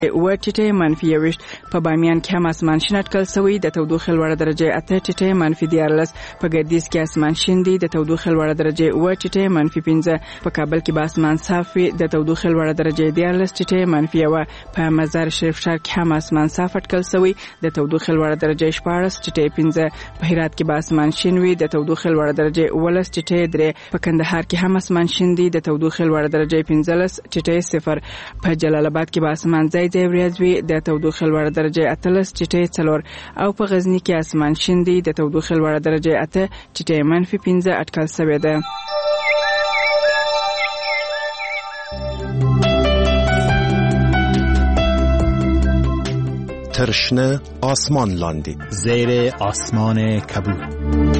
و ټیټه منفي 20 په بامیان کې هم اسمان شین اټکل شوی د تودوخه لوړه درجه 8 ټیټه منفي 14 په ګردیز کې اسمان شین دی د تودوخه لوړه درجه و ټیټه منفي 15 په کابل کې به اسمان صاف وي د تودوخه لوړه درجه 14 ټیټه منفي 1 په مزار شریف ښار کې هم اسمان صاف اټکل شوی د تودوخه لوړه درجه 14 ټیټه 15 په هرات کې به اسمان شین وي د تودوخه لوړه درجه 19 ټیټه 3 په کندهار کې هم اسمان شین دی د تودوخه لوړه درجه 15 ټیټه 0 په جلال آباد کې به اسمان ځای ورځ وي د تودوخه لوړه درجه 18 ټیټه 4 او په غزنی کې اسمان شین دی د تودوخه لوړه درجه 8 ټیټه منفي 15 اټکل شوی ده. ترشنه آسمان لاندی زیر آسمان کبود.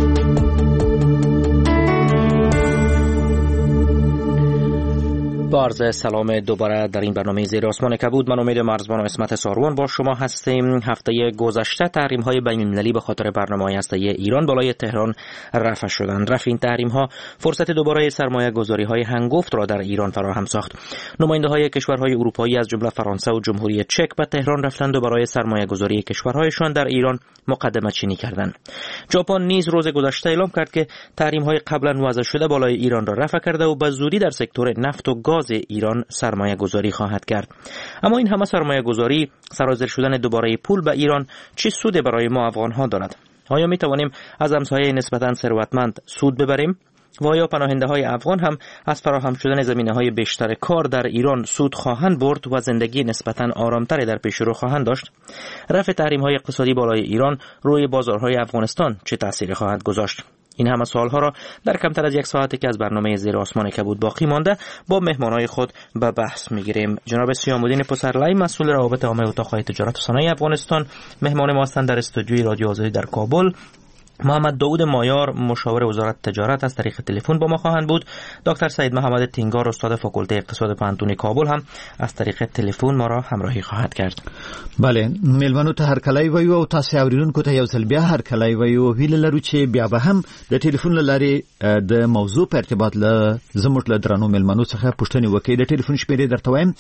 با عرض سلام دوباره در این برنامه زیر آسمان کبود. من امید مرزبان و اسمت ساروان با شما هستیم. هفته گذشته تحریم‌های بین‌المللی به خاطر برنامه‌های هسته‌ای ایران بالای تهران رفع شدند. رفع این تحریم‌ها فرصت دوباره سرمایه‌گذاری‌های هنگفت را در ایران فراهم ساخت. نماینده‌های کشورهای اروپایی از جمله فرانسه و جمهوری چک به تهران رفتند و برای سرمایه‌گذاری کشورهایشان در ایران مقدمه چینی کردند. ژاپن نیز روز گذشته اعلام کرد که تحریم‌های قبلا وضع شده بالای ایران را رفع کرده و به زودی در سکتور نفت و گاز ایران سرمایه گذاری خواهد کرد. اما این همه سرمایه گذاری، سرازیر شدن دوباره پول به ایران چه سود برای ما افغان ها دارد؟ آیا می توانیم از همسایه نسبتاً ثروتمند سود ببریم؟ و آیا پناهنده های افغان هم از فراهم شدن زمینه های بیشتر کار در ایران سود خواهند برد و زندگی نسبتاً آرامتری در پیش رو خواهند داشت؟ رفع تحریم های اقتصادی بالای ایران روی بازارهای افغانستان چه تأثیری خواهد گذاشت؟ این همه سوالها را در کمتر از یک ساعتی که از برنامه زیر آسمان کبود باقی مانده با مهمانای خود به بحث میگیریم. جناب سیام‌الدین پسرلی مسئول روابط عامه اتاق تجارت و صنایع افغانستان مهمان ما هستند در استودیوی رادیو آزادی در کابل. محمد داود مایار مشاور وزارت تجارت از طریق تلفن با ما خواهند بود. دکتر سعید محمد تینگار استاد فاکولته اقتصاد پوهنتون کابل هم از طریق تلفن ما را همراهی خواهد کرد. بله، ملمنو ته هر کله ویو او تاسو اوریدونکو ته یو ځل بیا هر کله ویو ویل لرو چې بیا به هم د ټلیفون لارې د موضوع په ارتباط له زموږ له درنو ملمنو څخه پوښتنه وکړي. د ټلیفون شمیرې درته وایم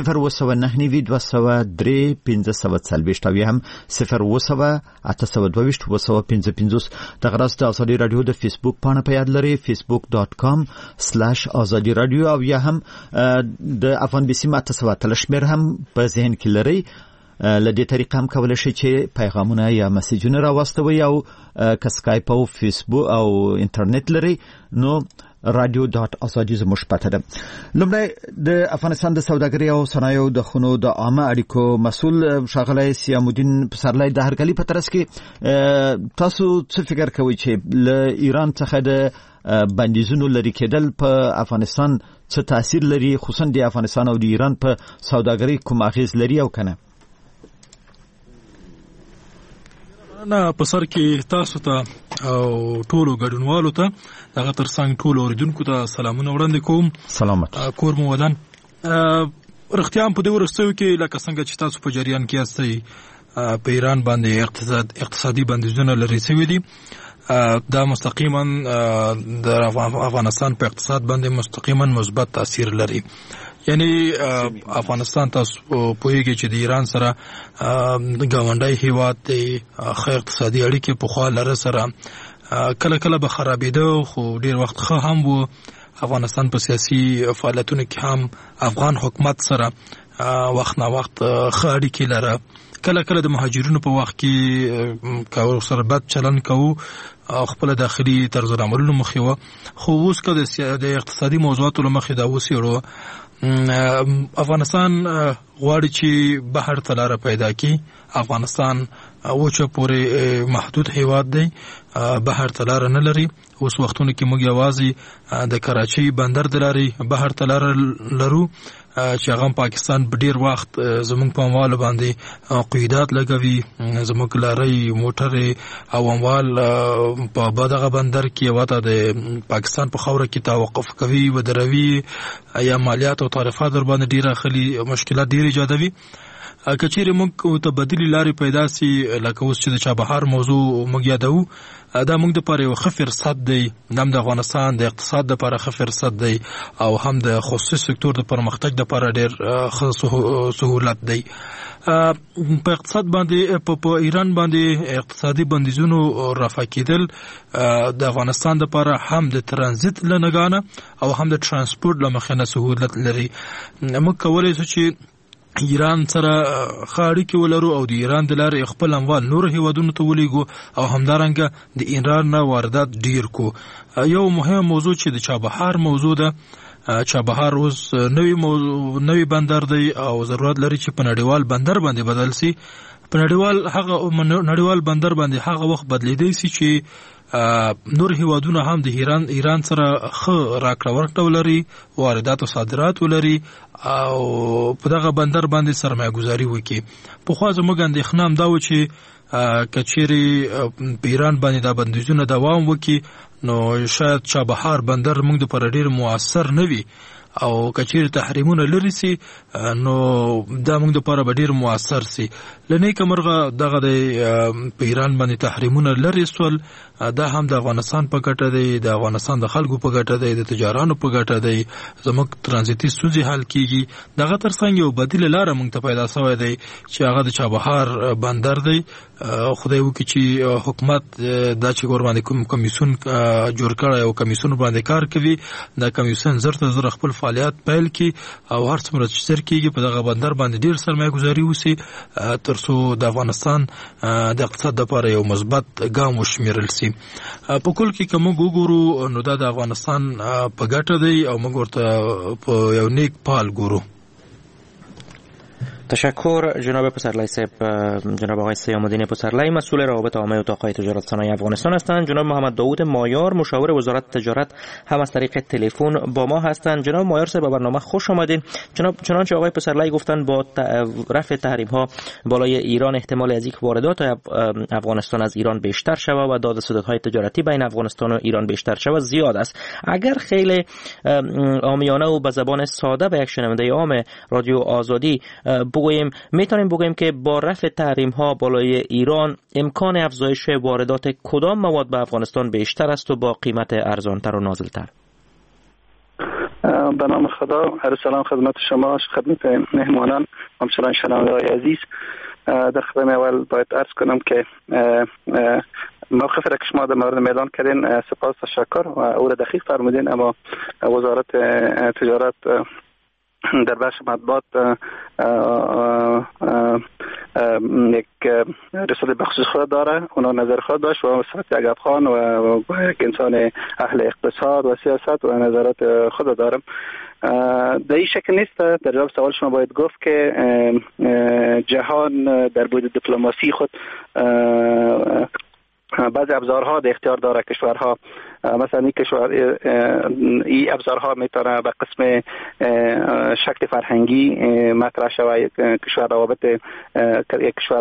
0299205 هم 0808225 دغه راست آزادی رادیو د فیسبوک پاڼه په یاد لري facebook.com/azadi radio او یا هم د افغان بیسی ماته شمیر هم په ذهن کې لري. لدې طریقه هم کولای شئ چې پیغامونه یا میسجونه راوستوي او که سکایپ او فیسبوک او انټرنیټ لري نو radio.azadi زموږ پته ده. لومړی د افغانستان د سوداګرۍ او صنایعو د خونو د عامه اړیکو مسؤل ښاغلی سیام‌الدین پسرلی د هرکلي په ترڅ کې تاسو څه فکر کوئ چې له ایران څخه د بندیزونو لرې کېدل په افغانستان څه تاثیر لري، خصوصا د افغانستان او د ایران په سوداګرۍ کوم اغیز لري او کنه؟ نه په سر کې تاسو ته او ټولو ګډونوالو ته دغه ترڅنګ ټولو اوریدونکو ته سلامونه وړاندې کوم. سلامت کور مو ودان. رښتیا په دې ورستیو کې لکه څنګه چې تاسو په جریان کې یاستئ په ایران باندې اقتصادي بندیزونه لري شوي دي. دا مستقیما د افغانستان په اقتصاد باندې مستقیما مثبت تاثیر لري. یعنی افغانستان تاسو پوهیږئ چې د ایران سره ګاونډی هیواد دی، ښه اقتصادي اړیکې پخوا لره سره کله کله به خرابېده خو ډیر وخت ښه هم و. افغانستان په سیاسي فعالیتونو کې هم افغان حکومت سره وخت نه وخت ښه اړیکې لره. کله کله د مهاجرینو په وخت کې که سره بد چلن کوو خپل داخلي طرز العملونو مخې وه، خو اوس که د اقتصادي موضوعاتو له مخې دا وڅېړو افغانستان غواړي چې بهر ته لاره پیدا کړي. افغانستان وچه پورې محدود هیواد دی، بهر ته لاره نه لري. اوس وختونو کې موږ یوازې د کراچۍ بندر د لارې بهر ته لاره لرو چې هغه پاکستان په ډیر وخت زموږ په اموالو باندې قیودات لګوي. زموږ لارۍ موټرې او اموال په دغه بندر کې وته د پاکستان په خاوره کې توقف کوي، ودروي، یا مالیات او تعرفات در باندې ډیر اخلي، مشکلات ډیر ایجادوي. کچېرې موږ ته بدیلې لارې پیدا سي لکه اوس چې د چابهار موضوع موږ یادو دا موږ دپاره یو ښه فرصت دی هم د افغانستان د اقتصاد دپاره ښه فرصت دی او هم د خصوصي سکتور د پرمختګ دپاره ډېر ښه سهولت دی. په اقتصاد باندې په ایران باندې اقتصادي بندیزونو رفع کېدل د افغانستان دپاره هم د ترانزیت له نګانه او هم د ترانسپورت له مخې نه سهولت لري. موږ کولی شو چې ایران سره ښه اړیکې ولرو او د ایران د لارې خپل اموال نورو هیوادونو ته ولیږو او همدارنګه د ایران نه واردات ډیر کو. یو مهم موضوع چې د چابهار موضوع ده، چابهار اوس نوی بندر دی او ضرورت لري چې په نړیوال بندر باندې بدل سي. په نړیوال بندر باندې هغه وخت بدلیدای سي چې نور هیوادونه هم د ایران سره ښه راکړه ورکړه ولري، واردات او صادرات ولري او په دغه بندر باندې سرمایه گذاري وکړي. پخوا زموږ اندېښنه هم دا و چې کچېرې په ایران باندې دا بندیزونه دوام وکړي نو شاید چابهار بندر موږ دپاره ډېر مؤثر نه وي او کچېرې تحریمونه لرې سي نو دا موږ دپاره به ډېر مؤثر سي. له نیکه مرغه دغه د په ایران باندې تحریمونه لرې سول، دا هم د افغانستان په ګټه دی، د افغانستان د خلکو په ګټه دی، د تجارانو په ګټه دی، زموږ ترانزیتي ستونزې حل کیږي. دغه ترڅنګ یو بدیله لاره موږ ته پیدا سوی دی چې هغه د چابهار بندر دی. خدای وکړي چې حکومت دا چې ور باندې کوم کمیسیون جوړ کړی او کمیسیون باندې کار کوي، دا کمیسیون زر تر زر خپل فعالیت پیل کړي او هر څومره چې زر کېږي په دغه بندر باندې ډېر سرمایه گذاري وسي تر څو د افغانستان د اقتصاد لپاره یو مثبت ګام وشمیرل سي. په کل کې که موږ وګورو نو دا د افغانستان په ګټه دی او موږ ورته په یو نیک پال ګورو. تشکر جناب پسرلی صاحب. جناب آقای سیام الدین پسرلی مسئول روابط عامه اتاق تجارت صنایع افغانستان هستند. جناب محمد داوود مایار مشاور وزارت تجارت هم از طریق تلفن با ما هستند. جناب مایار صاحب به برنامه خوش آمدین. چنانچه آقای پسرلی گفتند با رفع تحریم ها بالای ایران احتمال از یک واردات افغانستان از ایران بیشتر شود و داد و ستدهای تجارتی بین افغانستان و ایران بیشتر شود زیاد است. اگر خیلی عامیانه و به زبان ساده به یک شنونده عام رادیو آزادی میتونیم بگوییم که با رفع تحریم ها بالای ایران امکان افزایش واردات کدام مواد به افغانستان بیشتر است و با قیمت ارزانتر و نازلتر؟ به نام خدا، عرض سلام خدمت شما، خدمت مهمانان، همچنان شنونده‌های عزیز. در خدمت اول باید عرض کنم که موقف را که شما در مورد میدان کردین سپاس تشکر و او را دقیق فرمودین، اما وزارت تجارت در بخش مطبوعات یک رساله بخصوص خود داره، اونا نظر خود داشت و صفت یک افغان و یک انسان اهل اقتصاد و سیاست و نظرات خود دارم. در این شکل نیست. در جواب سوال شما باید گفت که جهان در بود دیپلماسی خود بعضی ابزارها در اختیار داره کشورها. مثلا این ابزارها میتونه به قسم شکل فرهنگی مطرح شود. یک کشور روابط یک کشور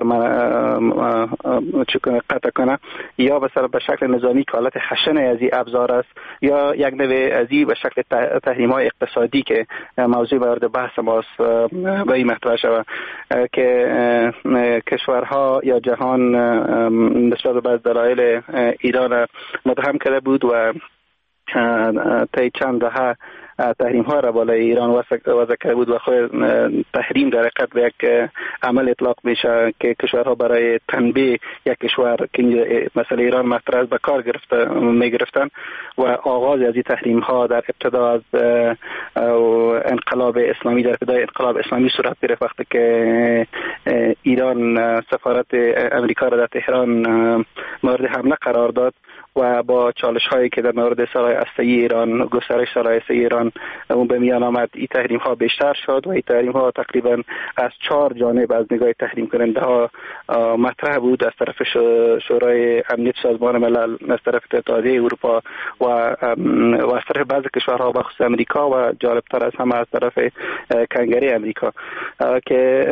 قطع کنه، یا مثلا به شکل نظامی که حالت خشن از این ابزار است، یا یک نوع از این به شکل تحریم‌های اقتصادی که موضوع مورد بحث ماست به این مطرح شود که کشورها یا جهان نسبت به بعض دلایل ایران متهم کرده بود و طی چند دهه تحریم ها را بالای ایران وضع کرده بود و خود تحریم در حقیقت به یک عمل اطلاق میشه که کشورها برای تنبیه یک کشور که مثلا ایران مطرح به کار میگرفتن و آغاز از این تحریم ها در ابتدا از انقلاب اسلامی، در ابتدای انقلاب اسلامی صورت گرفت وقتی که ایران سفارت امریکا را در تهران مورد حمله قرار داد و با چالش هایی که در مورد سلاح هسته‌ای ایران، گسترش سلاح هسته‌ای ایران اون به میان آمد، این تحریم ها بیشتر شد و این تحریم ها تقریبا از 4 جانب از نگاه تحریم کننده ها مطرح بود، از طرف شورای امنیت سازمان ملل، از طرف اتحادیه اروپا و از طرف بعضی کشورها بخصوص امریکا و جالبتر از همه از طرف کنگره امریکا که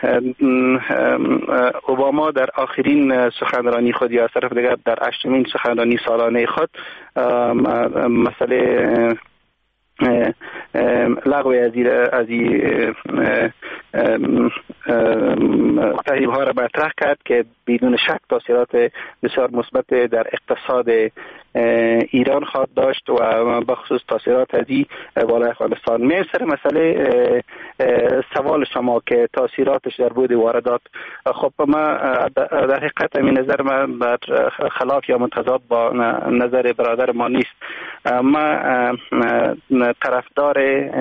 اوباما در آخرین سخنرانی خود یا از طرف دیگر در 8مین سخنرانی سالانه خود مسئله لغو از تحریم‌ها را مطرح کرد که بدون شک تاثیرات بسیار مثبت در اقتصاد ایران خواهد داشت و بخصوص تاثیرات ازی بالای افغانستان. میسر مسئله سوال شما که تاثیراتش در بود واردات، خب ما در حقیقت این نظر من بر خلاف یا متضاد با نظر برادر ما نیست. ما طرفدار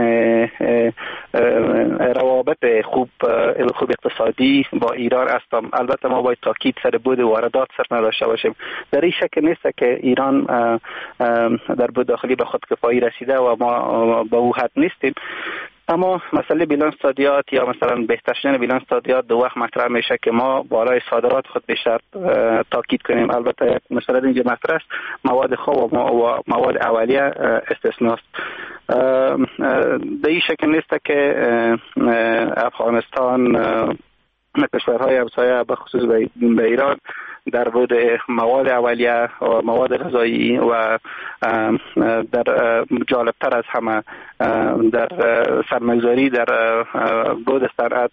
روابط خوب اقتصادی با ایران هستم. البته ما باید تاکید سر بود واردات سر نداشته باشیم. در این شک نیست که ایران در بود داخلی به خودکفایی رسیده و ما به او حد نیستیم، اما مسئله بیلانس صادرات یا مثلا بهتر شدن بیلانس صادرات دو وقت مطرح میشه که ما بالای صادرات خود بیشتر تاکید کنیم. البته مسئله اینجا مطرح است، مواد خام و مواد اولیه استثناست. در این شک نیست که افغانستان کشورهای همسایه به خصوص به ایران در بود مواد اولیه و مواد غذایی و در جالبتر از همه در سرمایه‌گذاری در بود صنعت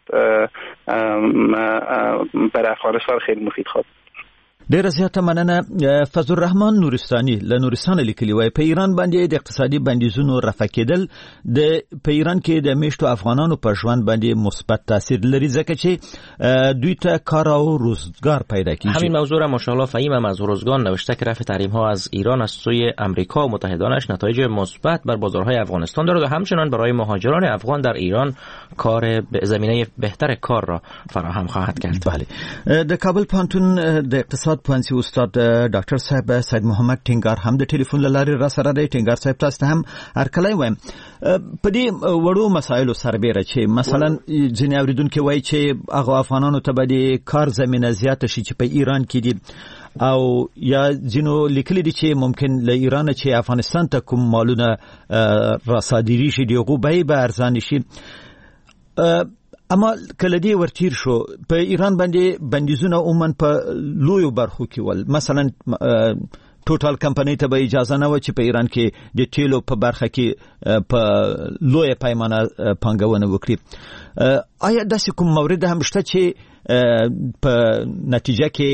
برای افغانستان خیلی مفید خواهد. ډیره زیاته مننه. فضل الرحمن نورستاني له نورستان لیکلی وای په ایران باندې د اقتصادي بندیزونو رفع کېدل په ایران کې د میشتو افغانانو په ژوند باندې مثبت تاثیر لري ځکه چې دوی ته کار او روزگار پیدا کیږي. همین موضوع را ماشاءالله فهیم هم از روزگان نوشته که رفع تحریم ها از ایران از سوی امریکا و متحدانش نتایج مثبت بر بازارهای افغانستان دارد و همچنان برای مهاجران افغان در ایران کار به زمینه بهتر کار را فراهم خواهد کرد. بله. د کابل پوهنتون د اقتصاد پوهنځي استاد ډاکټر صاحب سید محمد ټینګار هم د ټلیفون له لارې را سره دی. ټینګار صاحب تاسو ته هم هرکلی وایم. په دې وړو مسایلو سربیره چې مثلا ځینې اوریدونکي وایي چې هغه افغانانو ته به د کار زمینه زیاته شي چې په ایران کې دي، او یا ځینو لیکلي دي چې ممکن له ایران چې افغانستان ته کوم مالونه را صادري شي د هغو بیې به ارزانه شي. اما کله دې ورتیر شو په ایران باندې بندیزونه عموما په لویو برخو کې ول، مثلا ټوټال کمپنۍ ته به اجازه نه و چې په ایران کې د تیلو په برخه کې په لویه پیمانه پانګونه وکړي. آیا داسې کوم مورد هم شته چې په نتیجه کې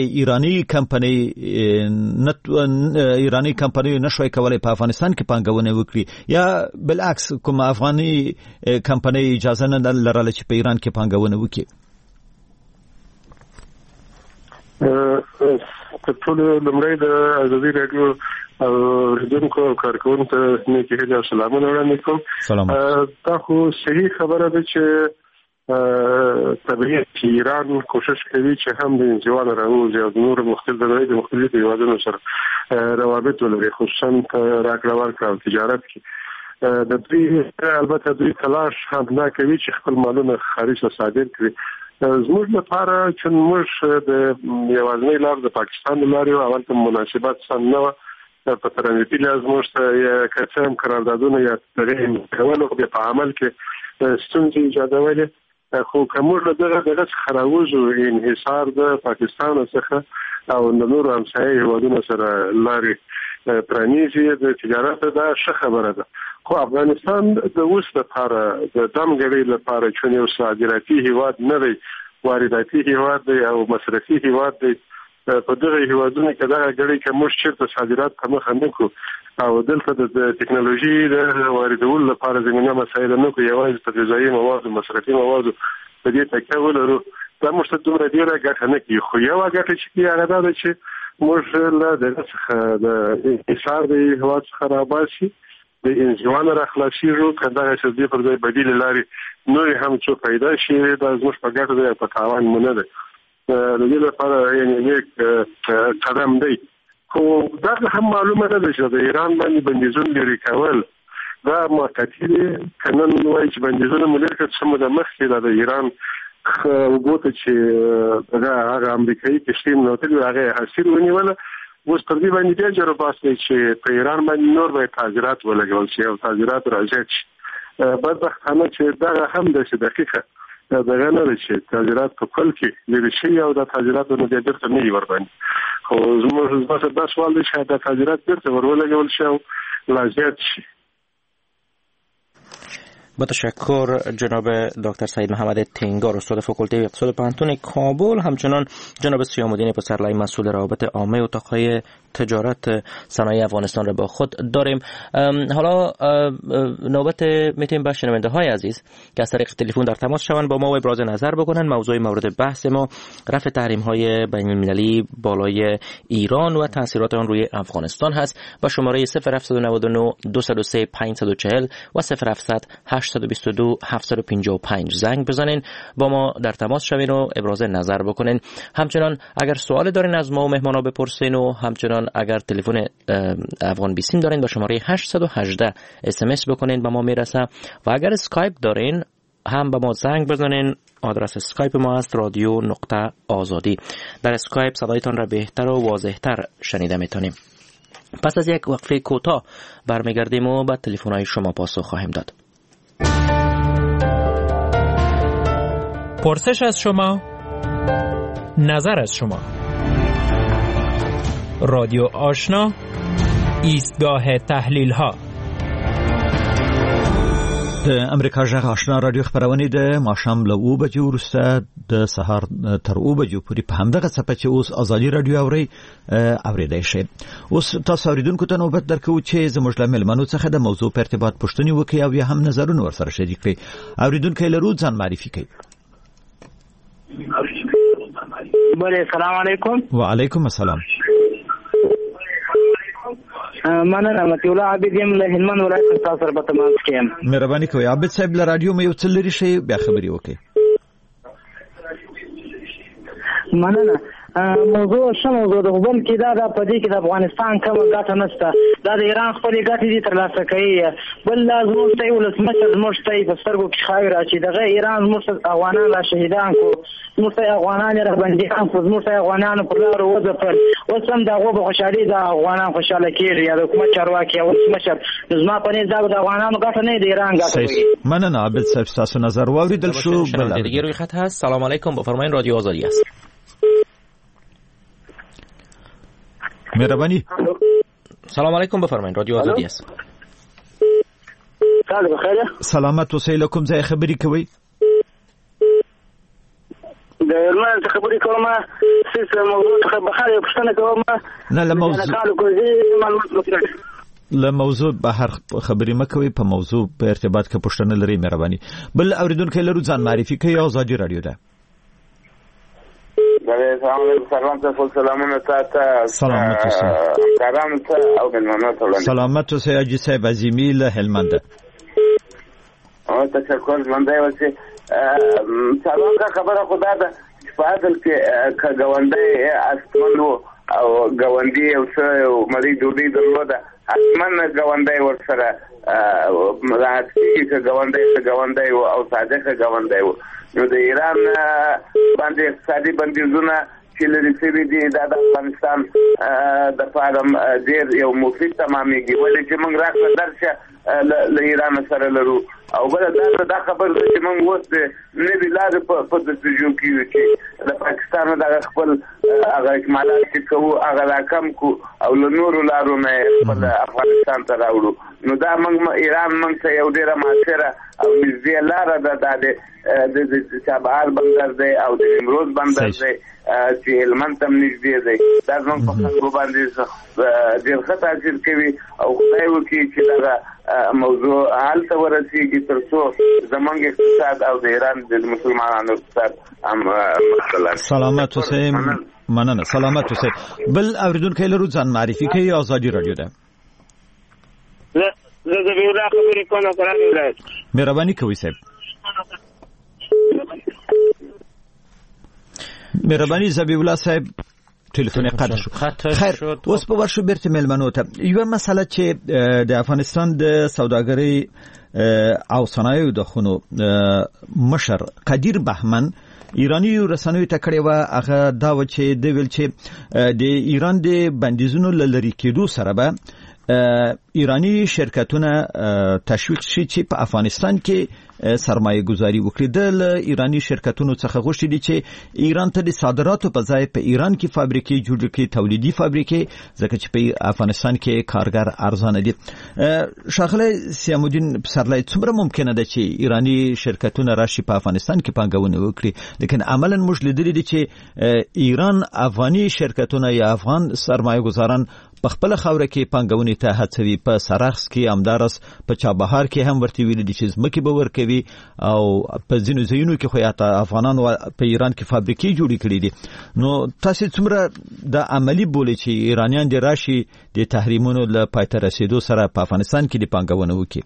ایرانی کمپنۍ نشوي کولای په افغانستان کې پانګونه وکړي، یا بالعکس کوم افغاني کمپنۍ اجازه نه لرله چې په ایران کې پانګونه وکړي؟ ټول لمړی د ازادي راډیو ریډونکو او کارکونکو ته نیکی هیله او سلامونه وړاندې کوم. دا خو صحیح خبره ده چې طبیعي چې ایران کوشش کوي چې هم د انزوا نه راوځي او د نورو مختلفو هیوادونو سره روابط ولري، خصوصا راکړه ورکړه او تجارت کې. د دوی البته دوی تلاش هم نه کوي چې خپل مالونه خارج ته صادر کړي. زموږ لپاره چې موږ د یوازینۍ لار د پاکستان لارې او اول ته مناسبات سم نه و په ترانزیتي لحاظ موږ ته یا کڅم قراردادونه یا تغیر کول او په عمل کې ستونزې ایجادولې. خو کومه له دغه خراوځو انحصار د پاکستان څخه او د نورو همسایه هیوادونو سره لارې پرانیزي د تجارت دا ښه خبره ده. خو افغانستان د اوس لپاره د دمګړۍ لپاره چې یو صادراتي هیواد نه دی، وارداتي هیواد دی او مصرفي هیواد دی. په دغه هیوادونو کې دا غړي چې موږ چیرته صادرات په مخ نه کو او دلته د ټکنالوژي د واردولو لپاره زمينه مسایل نه کو، یوازې په غذایي مواد او مصرفي مواد په دې تکیه ولرو. دا موږ ته دومره ډیره ګټه نه کوي. خو یو ګټه چې هغه دا ده چې موږ له دغه څخه د انحصار د هیواد څخه راباسي، د انزوا نه راخلاصېږو، کله چې دې پر ځای بدیل لارې نور هم څه پیدا شي دا زموږ په ګټه دی، په تاوان مونږ نه ده. د دې لپاره یعنی یک قدم دی. خو دا هم معلومه ده چې د ایران باندې بندیزونه لري کول دا موقتی دي. کنن وایي چې بندیزونه ملګر څه مده مخکې د ایران وګوت چې هغه امریکایي کشتیم نو ته هغه حاصل ونیول. اوس پر دې باندې ډېر جوړ باسي چې په ایران باندې نور به تعزیرات ولګول شي او تعزیرات راځي. بدبختانه چې دا هم د دقیقه دغه نه لري تعزیرات په کل کې لري شي او د تعزیراتونو د ډېر څه نه ور باندې. خو زموږ دا سوال دی چې د تعزیرات ډېر څه ورولګول شي او لازم شي. با تشکر جناب دکتر سعید محمد تنگار استاد فاکولته اقتصاد پانتون کابل، همچنان جناب سیام‌الدین پسرلای مسئول روابط عامه اتاق‌های تجارت صنایع افغانستان را با خود داریم. حالا نوبت میتیم با شنونده‌های عزیز که از طریق تلفن در تماس شوند با ما و ابراز نظر بکنن. موضوع مورد بحث ما رفع تحریم‌های بین‌المللی بالای ایران و تاثیرات آن روی افغانستان هست. با شماره 0799 203 540 و 0700 822 755 زنگ بزنین، با ما در تماس شوین و ابراز نظر بکنین. همچنان اگر سوال دارین از ما و مهمانا بپرسین و همچنان اگر تلفن افغان بیسیم دارین با شماره 818 SMS بکنین با ما میرسه و اگر اسکایپ دارین هم با ما زنگ بزنین. آدرس اسکایپ ما است رادیو.آزادی. در اسکایپ صدایتان را بهتر و واضح‌تر شنیده میتونیم. پس از یک وقفه کوتاه برمیگردیم و به تلفن‌های شما پاسخ خواهیم داد. پرسش از شما، نظر از شما. رادیو آشنا، ایستگاه تحلیل ها. د امریکا جغ آشنا رادیو خبرونه ده ماښام له 2 بجې وروسته د سهار تر 2 بجې پورې په همدغه صفحه چې اوس ازادي رادیو اوریدای شي. اوس تاسو اوریدونکو ته نوبت درکوو چې زموږ له مېلمنو څخه د موضوع په ارتباط پوښتنې وکړي او یا هم نظرونه ورسره شریک کړي. اوریدونکو لرو ځان معرفي کړئ. بله، السلام علیکم. وعلیکم السلام. مننه. مطیع الله عابد یم له هلمند ولایت تاسو سره په تماس کې یم. مهرباني کوئ عابد صاحب له رادیو مې یو څه لرې شئ بیا خبرې وکړئ. مننه. موضوع د غوبل کې دا په دې کې د افغانستان کوم ګټه نشته. دا د ایران خپل ګټې دي ترلاسه کوي. بل لازم ته ولسمشر زموږ ته په سترګو کې خاوي راشي. دغه ایران زموږ افغانان لا شهیدان کو، زموږ افغانان را بنديان کو، زموږ افغانان پر لار وځپل. اوس هم دا غو خوشالي دا افغانان خوشاله کیږي. یا د حکومت چارواکي او ولسمشر زما په نيز دا د افغانانو ګټه نه دی، ایران ګټه کوي. مننه عابد صاحب، تاسو نظر واوریدل شو. بل دیگه روی خط هست. سلام علیکم، بفرمایید. رادیو آزادی است. مهربانی. سلام علیکم، بفرمایید. رادیو آزادی است. سلامت اوسئ. له کوم ځای خبرې کوئ؟ د هلمند خبرې کوم. سیس موضوع څخه بهر یو پوښتنه کوم. نه له موضوع بهر خبرې مکوئ. په موضوع په ارتباط کې پوښتنه لرئ مهرباني. بل اوریدونکو لرو ځان معرفي کوي. آزادي رادیو ده. السلام علیکم. سلامونه تاسو. سلامت اوسئ. کارام ته او مېلمنو ته. سلامت اوسئ. اجي صاحب عظیمی له هلمند. او تشکر منده وسی. سلام کا خبره خدا ده په اصل کې کګوندې استمنو او ګوندې او څه مری دوی درلوده اسمن ګوندې ورسره راځي ګوندې او صادق ګوندې نو د ایران باندې اقتصادي بندیزونه چې لري سوي دي د افغانستان د فارم ډیر یو مفید تمامېږي ولې چې موږ راځو درشه له ایران سره لرو او بل دا خبر چې موږ وست نه دی لاره په دستجو کې چې د پاکستان د خپل هغه اکمالات چې کوو هغه راکم کو او له نورو لارو نه خپل افغانستان ته راوړو نو دا موږ ایران موږ ته یو ډیره ماثره او نږدې لاره ده د چابهار بندر دی او د نیمروز بندر دی چې هلمند ته نږدې دی دا زموږ په خلکو باندې ډېر ښه تاثیر کوي او خدای وکړي چې دغه موضوع هلته ورسېږي تر څو زموږ اقتصاد او د ایران د مسلمانانو اقتصاد هم مثلا سلامت اوسئ. مننه. سلامت اوسئ. بل اوریدونکی لرو ځان معرفي کوي. آزادي رادیو ده. زه ذبیح الله خبرې کوم قرآن ولایت. مهرباني کوئ صاحب. مهرباني ذبیح الله صاحب ټلیفون قطع شو. خیر اوس په ورشو بیرته ملمنو ته یو مسله چې د افغانستان د سوداګرۍ او صنایعو د خونو مشر قدیر بهمن ایرانی رسنیو ته کړی و هغه دا و چې د ویل چې د ایران د بندیزونو لری کېدو سره به ایرانی شرکتونه تشویق شي چې په افغانستان کې سرمایه گذاري وکړي. د ایرانی شرکتونو څخه غوښتي دي چې ایران ته د صادراتو په ځای په ایران کې فابریکې جوړ کړي، تولیدي فابریکې، ځکه چې په افغانستان کې کارګر ارزانه دي. ښاغلی سیام الدین پسرلی، څومره ممکنه ده چې ایرانی شرکتونه راشي په افغانستان کې پانګونه وکړي، لیکن عملاً موږ لیدلي دي چې ایران افغاني شرکتونه یا افغان سرمایه گذاران په خپل خاوره کې پانګونې ته هڅوي. په سرخس کې، همدارس په چابهار کې هم ورته ویل دي چې ځمکې به ورکوي، او په ځینو ځایونو کې خو یا افغانان په ایران کې فابریکې جوړې کړې دي. نو تاسو څومره د عملی بولي چې ایرانیان دې راشي د تحریمونو له پایته رسیدو سره په افغانستان کې د پانګونه وکړي؟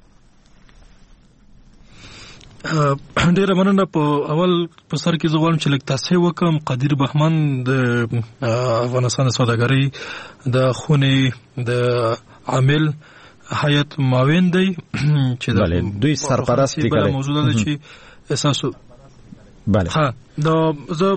ډیره مننه. په اول په سر کې زه غواړم چې لږ تاسو وکم. قدیر بهمن د افغانستان سوداګرۍ د خونې د عامل هیئت معاون دی چې دوی سرپرست دي. بل موضوع ده چې اساسو ها زه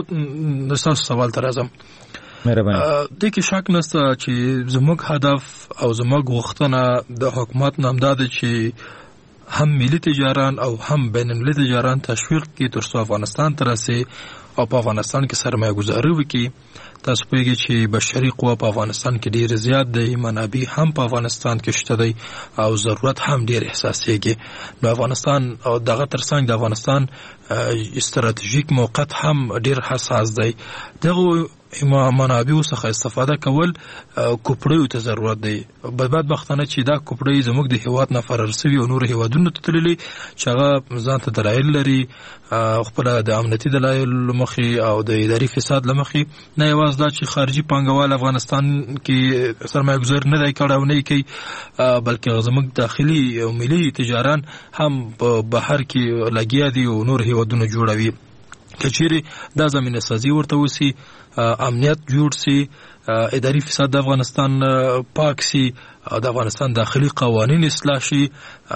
اساس سوال تر ازم مهرباني. د کې شک نشته چې زموږ هدف او زموږ غوښتنه د حکومت نامدا ده چې هم ملي تجاران او هم بین المللي تجاران تشویق کی ترڅو افغانستان ته راسي او په افغانستان کې سرمایه گذاري وکړي. تاسو پوهیږئ چې بشري قوه په افغانستان کې ډیر زیات دی، منابع هم په افغانستان کې شته دی او ضرورت هم ډیر احساسېږي. نو افغانستان او دغه ترڅنګ د افغانستان استراتیژیک موقعیت هم ډیر حساس دی. دغه منابع څخه استفاده کول کوپړیو ته ضرورت دی. بدبختانه چې دا کوپړی زموږ د هیواد نه فرار شوی او نور هیوادونو ته تللی چې هغه ځان ته دلایل لري، خپل د امنیتي دلایل مخې او د اداري فساد لمخې، نه یوازې دا چې خارجي پانګوال افغانستان کې سرمایه گذاري نه دی کړی او نه کوي، بلکې زموږ داخلي او ملي تجاران هم په بهر کې لګیا دي او نور هیوادونه جوړوي. که چیرې دا زمینه سازي ورته وسي، امنیت جوړ سي، اداري فساد د افغانستان پاک سي، د افغانستان داخلي قوانین اصلاح شي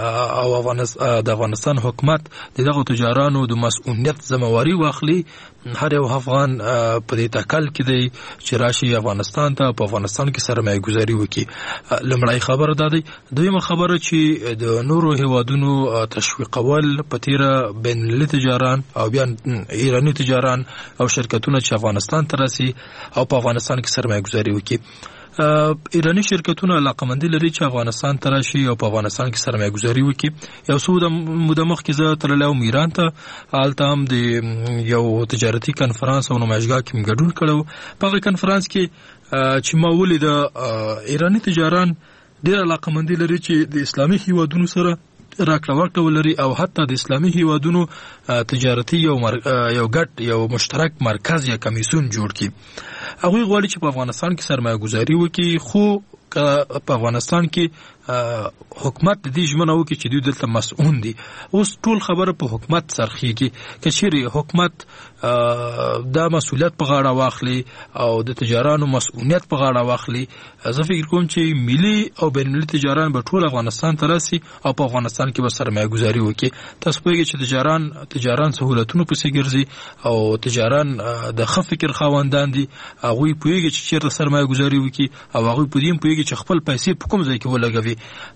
او د افغانستان حکومت دغه تجارانو د مسؤلیت ذمہواری واخلي. هر یو افغان په دې تکل کې دی چې راشي افغانستان ته، په افغانستان کې سرمایه گذاري وکړي. لمړی خبره ده دی. دویمه خبره چې د نورو هیوادونو تشویقول په تیره بین المللي تجاران او بیا ایرانی تجاران او شرکتونه چې افغانستان ته راسي او په افغانستان کې سرمایه گذاري وکړي. ایرانی شرکتونه علاقمندي لري چې افغانستان ته راشي او په افغانستان کې سرمایه گذاري وکړي. یو څو موده مخکې زه تللی وم ایران ته، هلته هم د یو تجارتي کنفرانس او نمایشګاه کې مې ګډون کړی. په هغه کنفرانس کې چې ما ولیده ایرانی تجاران ډېر علاقمندي لري چې د اسلامي هیوادونو سره راکړه ورکړه ولري او حتی د اسلامي هیوادونو تجارتي یو ګډ یو مشترک مرکز یا کمیسیون جوړ کړي. هغوی غواړي چې په افغانستان کې سرمایه گذاري وکړي، خو په افغانستان کې حکومت د دې ژمنه وکړي چې دوی دلته مسؤون دي. اوس ټول خبره په حکومت سرخیږي. که چیرې حکومت دا مسؤلیت په غاړه واخلي او د تجارانو مسؤلیت په غاړه واخلي، زه فکر کوم چې ملي او بین المللي تجاران به ټول افغانستان ته راسي او په افغانستان کې به سرمایه گذاري وکړي. تاسو پوهیږئ چې تجاران سهولتونو پسې ګرځي او تجاران د ښه فکر خاوندان دي. هغوی پوهیږي چې چیرته سرمایه گذاري وکړي او هغوی په دې پوهیږي چې خپل پیسې په کوم ځای کې ولګوي.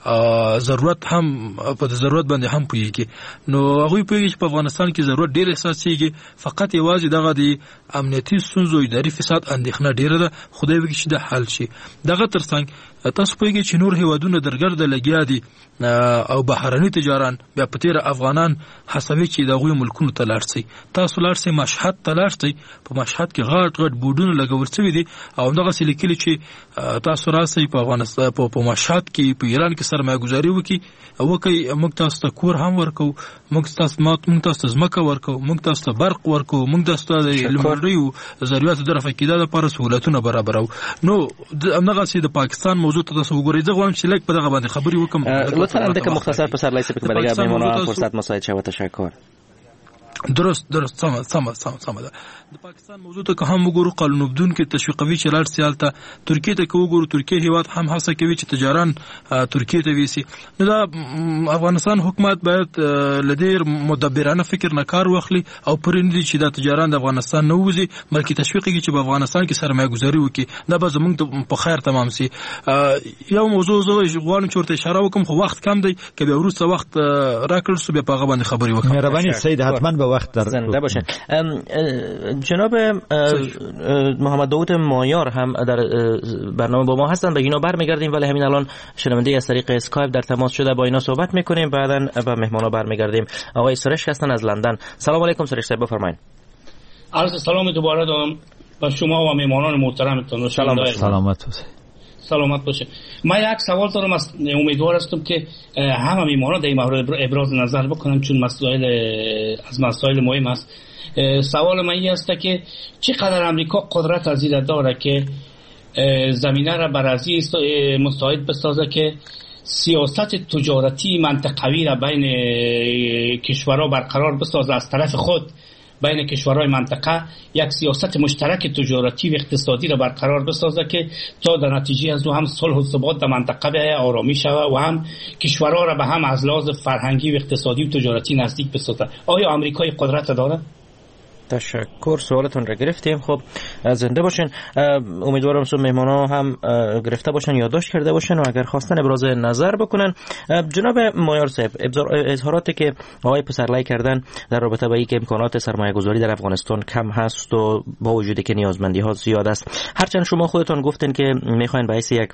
ضرورت هم په ضرورت باندې هم پوهیږي. نو هغوی پوهیږي چې په افغانستان کې ضرورت ډېر احساسېږي، فقط یوازې دغه د امنیتي ستونزو اداري فساد اندېښنه ډېره ده. خدای وکړي چې دا حل شي. دغه ترڅنګ تاسو پوهیږئ چې نور هیوادونه درګرده لګیا دي او بهرني تجاران بیا په تیره افغانان حسوي چې دغوی ملکونو ته لاړ شي. تاسو لاړ شئ مشهد ته لاړ شئ، په مشهد کې غټ غټ بورډونه لګول شوي دي او همدغسې لیکلي چې تاسو راسئ په افغانستان په مشهد کې په ایران کې سرمایه گذاري وکړي، موږ تاسو ته کور هم ورکو، موږ تاسو ته ځمکه ورکو، موږ تاسو ته برق ورکو، موږ تاسو ته د لومړیو ضرورتو د رفع کېدا لپاره سهولتونه برابرو. نو همدغسې د پاکستان موضوع ته تاسو وګورئ. زه غواړم چې لږ په دغه باندې خبرې وکړم. لطفا اندک مختصر پسر لایسه که برای مهمانان فرصت مساعد شود. تشکر. درست سم ده. د پاکستان موضوع ته که هم وګورو قانون بدون کې تشویقوي چې لاړ سیال ته ترکیه ته وګورو ترکیه هیواد هم هڅه کوي چې تجاران ترکیه ته ویسي. نو دا افغانستان حکومت باید لدیر مدبرانه فکر نه کار واخلي او پرېندي چې دا تجاران د افغانستان نه وځي بلکې تشویق کوي چې په افغانستان کې سرمایه گذاري وکړي. دا به زموږ په خیر تمام سي. یو موضوع زه غواړم چې ورته اشاره وکم خو وخت کم دی که به وروسته وخت راکړل سو بیا په هغه باندې خبرې وکړم. مهرباني سید حتما به وقت در زنده باشین. جناب محمد داوود مایار هم در برنامه با ما هستن، به اینا برمیگردیم ولی همین الان شنونده از طریق اسکایپ در تماس شده با اینا صحبت میکنیم، بعداً به مهمانا برمیگردیم. آقای سرش هستن از لندن. سلام علیکم سرش صاحب، بفرمایید. عرض سلام دوباره دارم به شما و مهمانان محترمتون. سلامت باشه. من یک سوال دارم، امیدوار هستم که همه میمانان در این مورد ابراز نظر بکنن چون از مسائل مهم است. سوال من این است که چقدر امریکا قدرت از این داره که زمینه را برازی مساعد بسازه که سیاست تجارتی منطقوی را بین کشورها برقرار بسازه، از طرف خود بین کشورهای منطقه یک سیاست مشترک تجارتی و اقتصادی را برقرار بسازه که تا در نتیجه از هم صلح و ثبات در منطقه به آرامی شود و هم کشورها را به هم از لحاظ فرهنگی و اقتصادی و تجارتی نزدیک بسازه. آیا آمریکا قدرت داره؟ تشکر، سوالتون را گرفتیم. خب زنده باشین. امیدوارم سو مهمانا هم گرفته باشن، یادداشت کرده باشن و اگر خواستن ابراز نظر بکنن. جناب مایار صاحب، اظهاراتی که آقای پسرلی کردن در رابطه با اینکه امکانات سرمایه گذاری در افغانستان کم هست و با وجودی که نیازمندی ها زیاد است، هرچند شما خودتون گفتین که میخواین باعث یک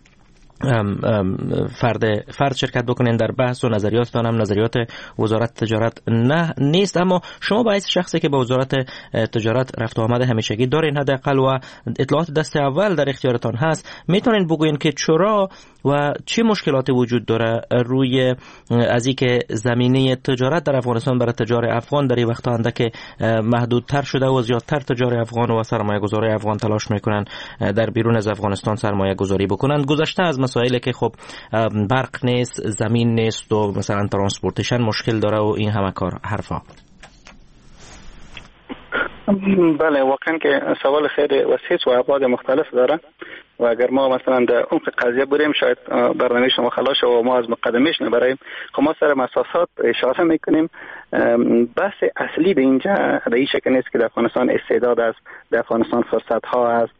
فرد شرکت بکنین در بحث و نظریاتتان هم نظریات وزارت تجارت نیست، اما شما باعث شخصی که با وزارت تجارت رفت و آمد همیشگی دارین حداقل و اطلاعات دست اول در اختیارتان هست، میتونین بگوین که چرا و چه مشکلاتی وجود داره روی از اینکه زمینه تجارت در افغانستان برای تجار افغان در این وقت آینده که محدودتر شده و زیادتر تجار افغان و سرمایه گذاری افغان تلاش میکنن در بیرون از افغانستان سرمایه گذاری بکنن، گذشته از مسائلی که خب برق نیست، زمین نیست و مثلا ترانسپورتیشن مشکل داره و این همه کار حرفا. بله، واقعا که سوال خیلی وسیع و ابعاد مختلف داره و اگر ما مثلا در عمق قضیه بریم شاید برنامه شما خلاص و ما از مقدمش نبریم. خب ما سر مساسات اشاره میکنیم. بحث اصلی به اینجا به این شکل نیست که در افغانستان استعداد است، در افغانستان فرصت ها است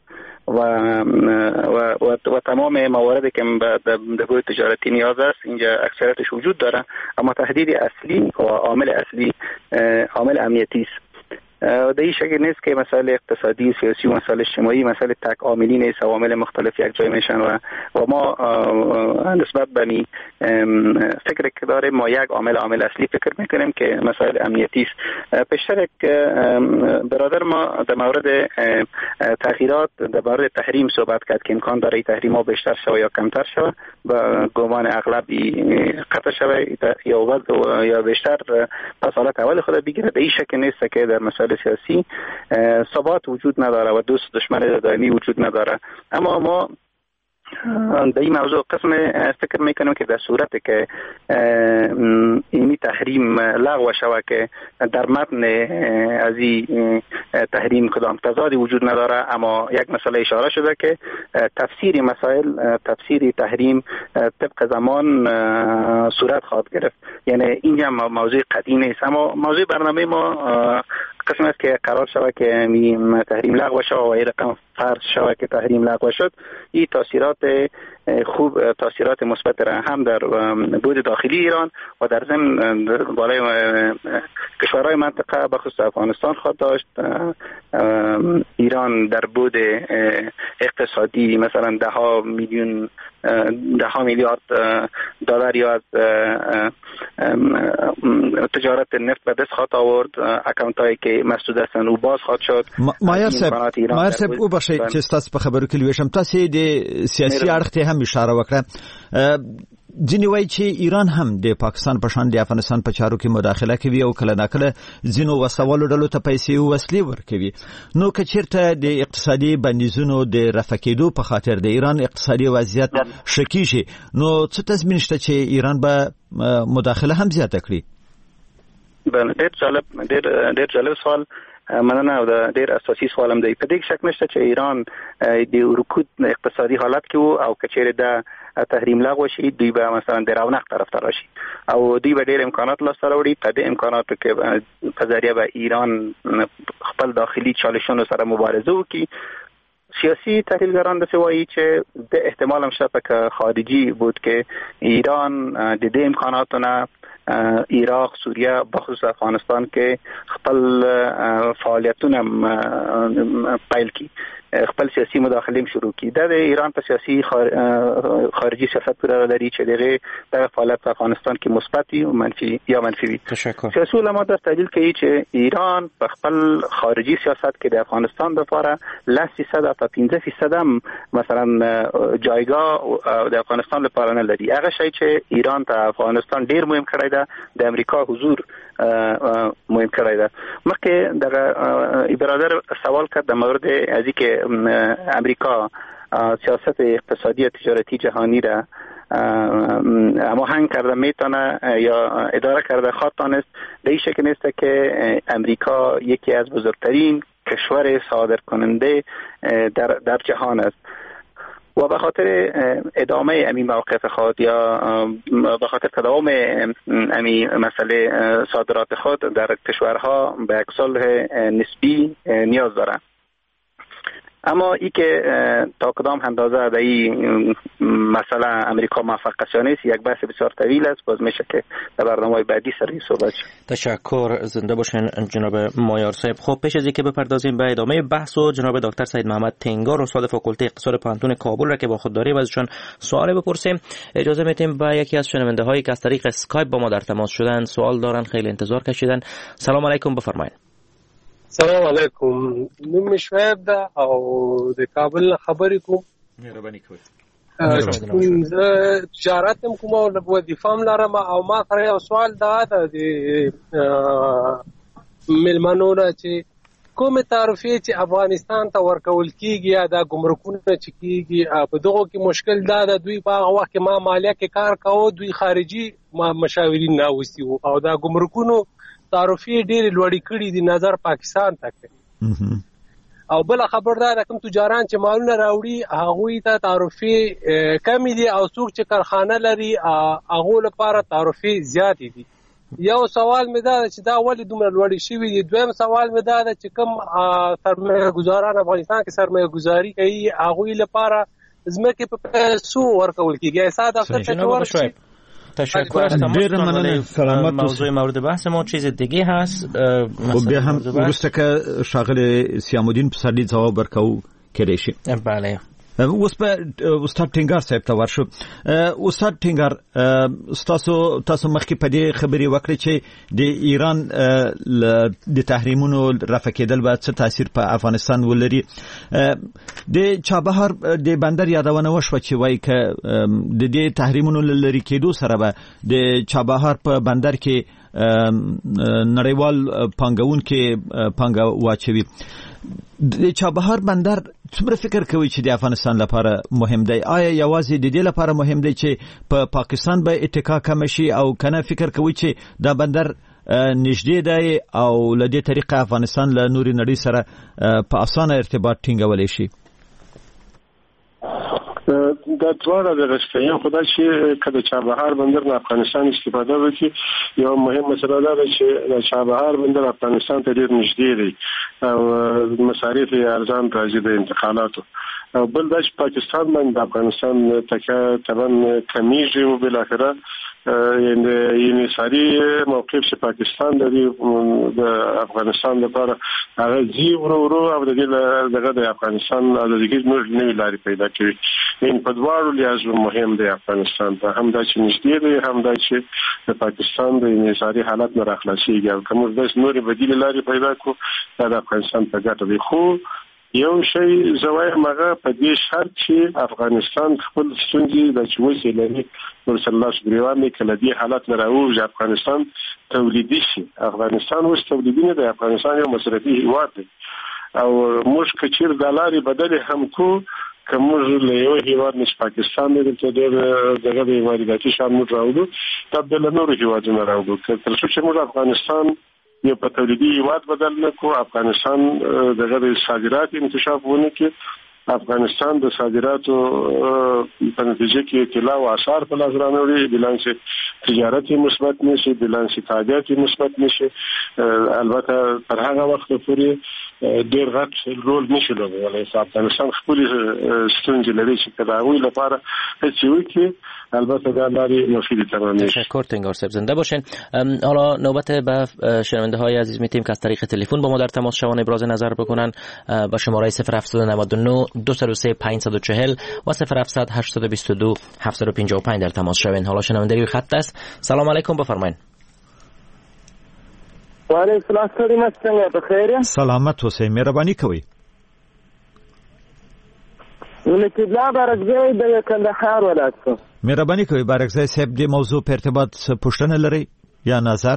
و تمام مواردی که به بود تجارتی نیاز است اینجا اکثریتش وجود داره، اما تهدید اصلی و عامل اصلی عامل امنیتی است. در این شکل نیست که مسائل اقتصادی، سیاسی و مسائل اجتماعی مسائل تک عاملی نیست، عوامل مختلف یک جای میشن و ما نسبت به فکر که داریم ما یک عامل اصلی فکر میکنیم که مسائل امنیتی است. پیشتر برادر ما در مورد تغییرات در مورد تحریم صحبت کرد که امکان داره تحریم ها بیشتر شوه یا کمتر شوه، با گمان اغلبی قطع شوه یا بیشتر پس حالت اول خود بگیره. به این شکل نیست که در مسائل سیاسی ثبات وجود نداره و دوست دشمن دائمی وجود نداره، اما ما در این موضوع قسم فکر میکنم که در صورت که اینی تحریم لغو شود که در متن از این تحریم کدام تضادی وجود نداره، اما یک مسئله اشاره شده که تفسیر مسائل تفسیر تحریم طبق زمان صورت خواهد گرفت. یعنی اینجا موضوع قطعی نیست، اما موضوع برنامه ما قسم است که قرار شود که تحریم لغو شود و این رقم فرض شود که تحریم لغو شد. این تاثیرات خوب، تاثیرات مثبت را هم در بود داخلی ایران و در ضمن بالای کشورهای منطقه بخصوص افغانستان خواهد داشت. ایران در بود اقتصادی مثلا 10 میلیارد دلار یا از تجارت نفت به دست خواهد آورد، اکانت هایی که مسدود هستند او باز خواهد شد. مایار صاحب او بخشی چې تاسو په خبرو کې لوي شم، تاسو د سیاسي اړخ ته هم اشاره وکړه. ځینې وایي چې ایران هم د پاکستان په شان د افغانستان په چارو کې مداخله کوي او کله ناکله ځینو وسوالو ډلو ته پیسې او وسلې ورکوي. نو که چیرته د اقتصادي بندیزونو د رفع کېدو په خاطر د ایران اقتصادي وضعیت ښه کیږي، نو څه تضمین شته چې ایران به مداخله هم زیاته کړي؟ بله ډېر جالب سوال مننه او د ډېر اساسي سوال هم دی. په دې شک نشته چې ایران د رکود اقتصادي حالت کې وو او کچېره د تحریم لغوه شي دوی به مثلا د رونق طرف ته راشي او دوی به ډېر امکانات لاسته راوړي. په دې امکاناتو کې په ذریعه به ایران خپل داخلي چالشونو سره مبارزه وکړي. سیاسی تحلیلگران دسته وایي چې د احتمال هم شته که خارجي بود که ایران د دې امکاناتونه عراق، سوریه، بخصوص افغانستان کې خپل فعالیتونه پیل کړي، خپل سیاسي مداخله شروع کړي. د ایران په سیاسي خارجي سیاست پورې لري چې دغه فعالیت په افغانستان کې مثبت او منفي وي. سیاسي علما دا تحلیل کوي چې ایران په خپل خارجي سیاست کې د افغانستان لپاره 10% تا 15% مثلا جایگاه د افغانستان لپاره نه لري. هغه شی چې ایران ته افغانستان ډیر مهم کړی دی د امریکا حضور مهم کړی دی. مخکې دغه برادر سوال کرد در مورد ازی که امریکا سیاست اقتصادی تجارتی جهانی را هماهنگ کرده میتونه یا اداره کرده خواهد دانست. به این شکل نیست که امریکا یکی از بزرگترین کشور صادر کننده در جهان است و به خاطر ادامه امی موقف خود یا به خاطر تداوم امی مسئله صادرات خود در کشورها به یک صلح نسبی نیاز دارند. اما ای که تا کدام اندازه در این مسئله امریکا موفق نیست یک بحث بسیار طویل است. باز میشه که در برنامه‌های بعدی سر این صحبت شد. تشکر، زنده باشین جناب مایار صاحب. خب پیش از اینکه بپردازیم به ادامه بحث و جناب دکتر سید محمد تنگار استاد فاکولته اقتصاد پانتون کابل را که با خود داریم ازشون سوال بپرسیم، اجازه میدیم به یکی از شنونده هایی که از طریق اسکایپ با ما در تماس شدن سوال دارن، خیلی انتظار کشیدن. سلام علیکم، بفرمایید. سلام علیکم، نوم شعیب ده او د کابل خبرې کوم. مهرباني کوئ. زه تجارت هم کوم او وظیفه هم لرم او ما سره یو سوال دا ده د مېلمنو نه چې کومې تعرفې چې افغانستان ته ورکول کېږي یا دا ګمرکونه چې کېږي په دغو کې مشکل دا ده دوی په هغه وخت کې ما مالیه کې کار کوو، دوی خارجي مشاورین راوستي وو او دا ګمرکونو تعرفې ډېرې لوړې کړي دي نظر پاکستان ته کوي. او بله خبر دا کوم تجاران چې مالونه راوړي هغوی ته تعرفې کمې دي او څوک چې کارخانه لري هغو لپاره تعرفې زیاتې دي. یو سوال مې دا ده چې دا ولې دومره لوړې شوي دي. دویم سوال مې دا ده چې کوم سرمایه گزاران افغانستان کې سرمایه گزاري کوي هغوی لپاره ځمکې په پیسو ورکول کېږي. حساب دفتر ته ورشي. تشکر از تماس. موضوع مورد بحث ما چیز دیگه هست. خب بیا هم وروسته که شاغل سیامالدین پسرلی ځواب ورکوو کېدای شي. بله. اوس په استاد ټینګار صاحب ته ورشو. استاد ټینګار، تاسو مخکې په دې خبرې وکړې چې د ایران د تحریمونو رفع کېدل به څه تاثیر په افغانستان ولري. د چابهار د بندر یادونه وشوه چې وایي که د دې تحریمونو لرې کېدو سره به د چابهار په بندر کې نړیوال پانګونکي پانګه واچوي. د چابهار بندر څومره فکر کوي چې د افغانستان لپاره مهم دی؟ آیا یوازې د دې لپاره مهم دی چې په پاکستان به اتکا کم شي او کنه فکر کوي چې دا بندر نږدې دی او له دې طریقه افغانستان له نوري نړۍ سره په اسانه ارتباط ټینګولی شي؟ دا دواړه د غشتیان خدای چې کله چابهار بندر د افغانستان استفاده وکړي یو مهم مسله ده چې د چابهار بندر افغانستان ته ډیر نږدې دی او مصارف یې ارزان راځي د انتقالاتو. او بل د پاکستان باندې د افغانستان تکه تبن کمیږي او بل اخره یعنی ساری موقف چې پاکستان د افغانستان لپاره هغه زی ورو او د افغانستان د دې نوې لارې پیدا کوي. این په دواړو لحاظو مهم دی افغانستان ته، هم دا چې نږدې دی هم دا چې د پاکستان د انحصاري حالت نه راخلاصېږي او که موږ داسې نورې بدیلې لارې پیدا کړو دا د افغانستان په ګټه دی. خو یو شی زه وایم هغه په دې شرط چې افغانستان خپل ستونزې د چوسې لري ورسره لاس ګریوان نه کله دې حالت نه راوځي افغانستان تولیدي شي. افغانستان اوس تولیدي نه دی، افغانستان یو مصرفي هیواد دی او موږ که چېرې د لارې بدلې هم کو کومه له یو هیواد نش پاکستان دې ته دغه وارداتي شان موږ راوړو تبدل نور هیوادونه راوړو تر څو چې موږ افغانستان یو په تولیدي هیواد بدل نکو افغانستان دغه صادرات انکشاف ونه کې افغانستان د صادراتو په نتیجه کې طلا او اثار په لاس راوړي بیلانس تجارتي مثبت نشي بیلانس تادیاتي مثبت نشي البته تر هغه وخت پورې ډیر غټ رول نشي لوبولی افغانستان خپل ستونزې لري چې کداوی لپاره هیڅ یو کې البته در لاری مفیدی تمامی. تشکر تنگار صاحب زنده باشین. حالا نوبت به شنونده های عزیز میتیم که از طریق تلفن با ما در تماس شوند ابراز نظر بکنن با شماره 0799 203 540 و 0700 822 755 در تماس شوین. حالا شنونده روی خط است. سلام علیکم بفرمایید. و علیکم السلام بخیر. سلامت اوسئ مهرباني کوئ. ولکتلا بارکزی د کندهار ولایت څخه. مهرباني کوئ بارکزی صاحب د موضوع په ارتباط پوښتنه لرئ یا نظر؟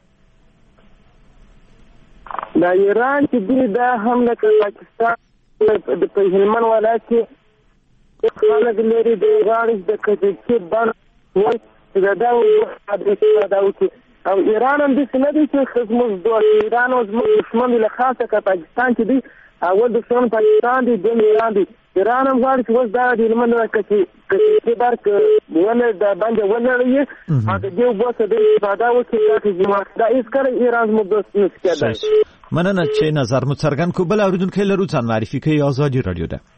د ایران چې دوی دا حمله کوي پاکستان د هلمند ولایت کې خلک لري د غاړې د کجکي بند وایي چې دا وکړي او ایران هم داسې نه دی چې زموږ دوست ایران او زموږ دښمن دی له خاصه که پاکستان چې دی اول دښمن پاکستان دی دویم ایران دی ایران هم غواړي چې اوس دا د هلمند کجکي برق ونه د باندې ولړوي او د دې اوبو څخه د استفاده وکړي دا هېڅکله ایران زموږ دوست نشي کېدای. مننه چې نظر مو څرګند کړو. بل اورېدونکی لرو ځان معرفي کوي. ازادي راډیو ده.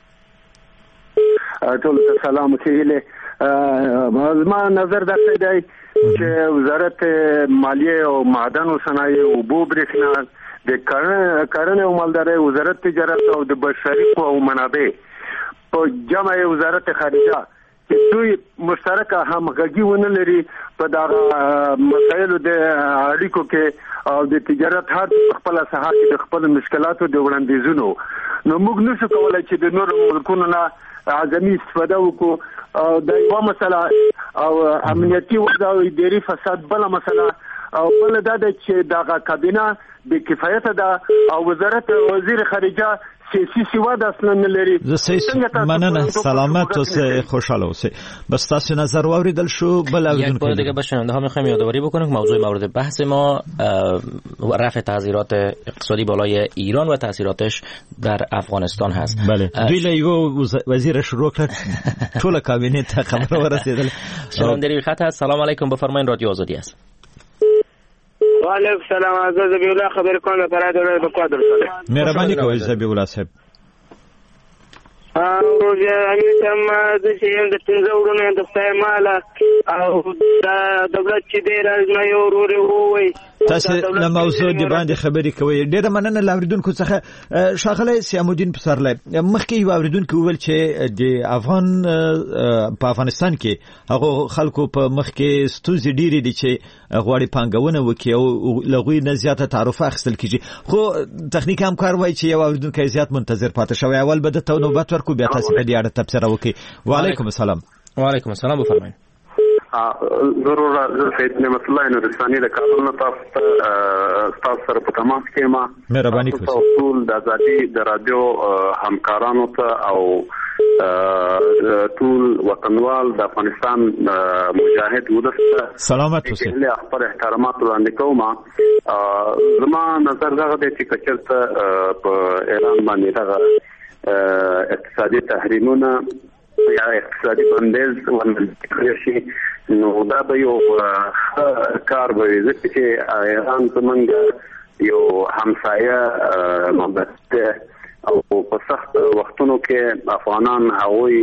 ټولو ته سلام وکړئ. زما نظر داسې دی چې وزارت مالیه او معدن او صنایع او اوبو برېښنا د کرنې او مالدارۍ وزارت تجارت او د بشري قوو منابع په جمع وزارت خارجه چې دوی مشترکه همغږي ونه لري په دغه مسایلو د اړیکو کې او د تجارت هر خپل ساحه کې د خپل مشکلاتو د وړاندیزونو نو موږ نشو کولای چې د نورو ملکونو نه اعظمي استفاده وکړو او د یو مسله او امنیتي وضع او اداري فساد بل مسله او بل دا چې دغه کابینه د کفایت ده او وزارت وزیر خارجه سیاسي سواد اصلا نه لري. مننه سلامت اوسئ خوشحاله اوسئ. بس تاسو نظر واوریدل شو. بل یک بار دیگه به شنونده ها میخوایم یادآوری بکنیم که موضوع مورد بحث ما رفع تاثیرات اقتصادی بالای ایران و تاثیراتش در افغانستان هست. بله دوی له یو وزیر شروع کړ ټول کابینه ته خبر ورسېدل. شنونده روی خط هست. سلام علیکم بفرمایید رادیو آزادی است. و علیکم السلام عزیز زبی الله خبر کوم لپاره د بقادر سره مهرباني کوئ زبی الله صاحب. روزه امیر سم د شیم د پنځه وړونو د استعمال او د دولت چې ډیر ازمه یو ورور وای تاسو له موضوع دی باندې خبرې کوي. ډیره مننه لاوریدونکو څخه. شاغله سیامالدین پسرلی مخکې یو اوریدونکو ویل چې د افغان په افغانستان کې هغه خلکو په مخ کې ستونزې ډیرې دي چې غواړي پانګونه وکړي او لغوی نه زیاته تعرفه اخیستل کیږي. خو تخنیک همکار وایي چې یو اوریدونکو زیات منتظر پاتې شوی. اول به د نوبت ورکو بیا تاسو په دې اړه تبصره وکړئ. وعلیکم السلام. وعلیکم السلام بفرمایئ. ضرور سید نعمت الله نورستاني د کابل نه تاسو سره په تماس کې ما مهرباني کوئ. ټول د ازادي د رادیو همکارانو ته او ټول وطنوال د افغانستان مجاهد ولسته سلامت اوسئ. له خپل احترامات وړاندې کوم. زما نظر دا دی چې کچرته په ایران باندې دا اقتصادي تحریمونه یا اقتصادي بندیز ورنکړل شي نو دا به یو کار به وي ځکه چې ایران زمونږ یو همسایه مملکت او په سخت وختونو کې افغانان هغوی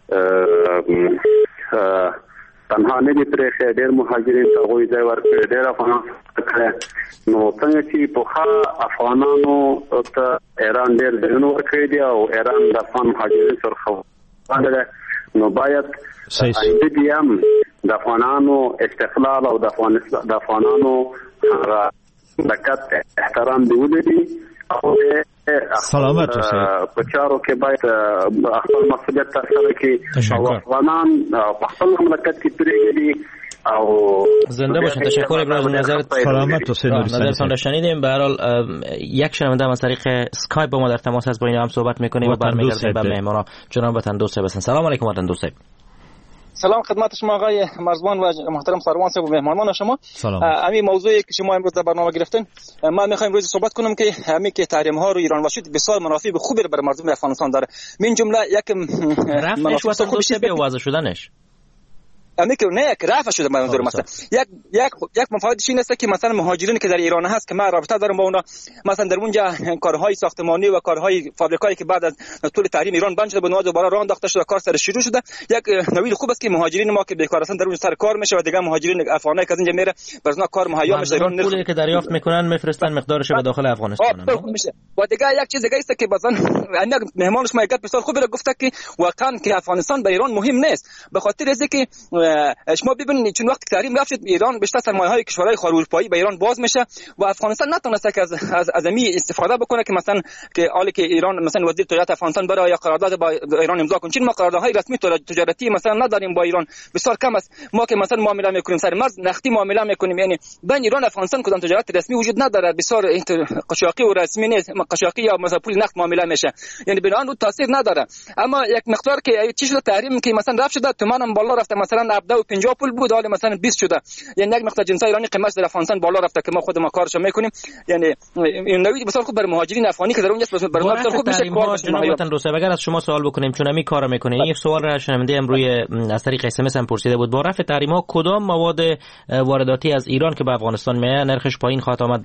تنها نه دي پرېښي ډېر مهاجرین ته هغوی ځای ورکړی ډېر افغانان نو څنګه چې پخوا افغانانو ته ایران ډېر ځایونه ورکړي دي او ایران د افغان مهاجرین سره نو باید ایدې هم د افغانانو استقلال او د افغانانو حرکت احترام دی ولري او سلامت اوسئ. په چارو کې باید خپل مسؤلیت ترسره کړي او افغانان په خپل مملکت کې پرېږدي او زنده باشین. تشکر ابراز نظرت. سلامت حسین نظرتان را شنیدیم. به هر حال یک شنونده از طریق اسکایپ با ما در تماس هست، با این هم صحبت میکنیم و برمیگردیم به مهمانا. جناب وطن صاحب هستن. سلام علیکم وطن صاحب. سلام خدمت شما آقای مرزبان و محترم سروان صاحب و مهمانان شما. همین موضوعی که شما امروز در برنامه گرفتین، من میخوایم روز صحبت کنم که همین که تحریم ها رو ایران واشد بسیار منافع خوبی برای مردم افغانستان داره. من جمله یک منافع خوبی به واضح شدنش که نه که رفع شده منظور مثلا یک مفادش این است که مثلا مهاجرین که در ایران هست که من رابطه دارم با اونا، مثلا در اونجا کارهای ساختمانی و کارهای فابریکایی که بعد از طول تحریم ایران بند شده به نوع دوباره راه انداخته شده، کار سر شروع شده. یک نوید خوب است که مهاجرین ما که بیکار هستن در اونجا سر کار میشه و دیگه مهاجرین افغانی که از اینجا میره برای کار مهیا میشه. ایران پولی که دریافت میکنن میفرستن مقدارش به داخل افغانستان میشه. و دیگه یک چیز دیگه است که مثلا مهمانش ما یک بسیار خوب گفته که واقعا که افغانستان به ایران مهم نیست، به خاطر اینکه شما ببینید چون وقتی تحریم رفت ایران بیشتر سرمایه‌های کشورهای خارج‌اروپایی به ایران باز میشه و افغانستان نتونسته که از امی استفاده بکنه که مثلا که حالی که ایران مثلا وزیر تجارت افغانستان برای یا قرارداد با ایران امضا کنه، چون ما قراردادهای رسمی تجارتی مثلا نداریم با ایران، بسیار کم است. ما که مثلا معامله میکنیم سر مرز نقدی معامله میکنیم، یعنی بین ایران افغانستان کدام تجارت رسمی وجود نداره، بسیار قشاقی و رسمی نیست، قشاقی یا مثلا پول نقد معامله میشه، یعنی بنابراین رو تاثیر نداره. اما یک مقدار که چی شده تحریم که مثلا رفت شده تومان هم بالا رفته، مثلا 750 پول بود حالا مثلا 20 شده، یعنی یک مقدار جنس ایرانی قیمت در افغانستان بالا رفته که ما خود ما کارشو میکنیم. یعنی این نوید بسیار خوب برای مهاجرین افغانی که در اونجا برای ما بسیار خوب میشه. جناب وطن دوست، اگر از شما سوال بکنیم چون همین کارو میکنین، این سوال را شنونده امروی از طریق اس ام اس هم پرسیده بود، با رفع تحریم ها کدام مواد وارداتی از ایران که به افغانستان میاد نرخش پایین خواهد آمد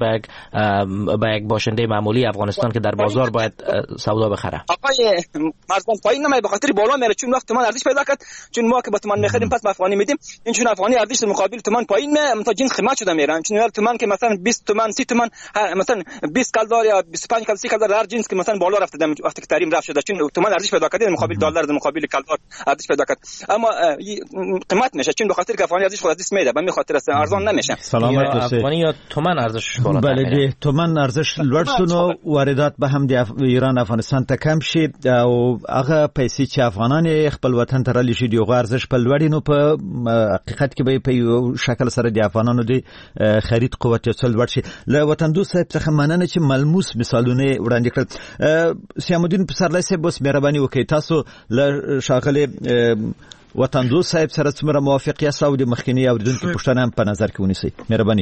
به یک باشنده معمولی افغانستان که در بازار باید سودا بخره؟ آقای مرزبان پایین نمیاد، به خاطر بالا میره، چون وقت تومان ارزش پیدا کرد، چون ما که با تومان میخریم پس به افغانی میدیم، این چون افغانی ارزش مقابل تومان پایین میاد تا جنس قیمت شده میرن، چون تومان که مثلا 20 تومان 30 تومان مثلا 20 کالدار یا 25 کالدار 30 کالدار هر جنس که مثلا بالا رفته وقتی که تحریم رفت شده، چون تومان ارزش پیدا کرده مقابل دلار مقابل کالدار ارزش پیدا کرد، اما قیمت میشه چون به خاطر که افغانی ارزش خودش میده، به خاطر است ارزان نمیشه. سلامت افغانی یا تومان ارزش بالا. بله تومان ارزش لوړ شونه، واردات به هم د ایران افغانستان ته کم شي او هغه پیسې چې افغانان خپل وطن ته رالي شي دی ارزش په لوړ نو په حقیقت کې به په یو شکل سره د افغانانو د خرید قوت څل لوړ شي. له وطن دوست صاحب څخه مننه چې ملموس مثالونه وړاندې کړل. سیام الدین پسرلی صاحب بس مهرباني وکړئ، تاسو له شاغله وطن دوست صاحب سره څومره موافق یاست او د مخکینی اوریدونکو پوښتنه هم په نظر کې ونیسئ؟ مهرباني.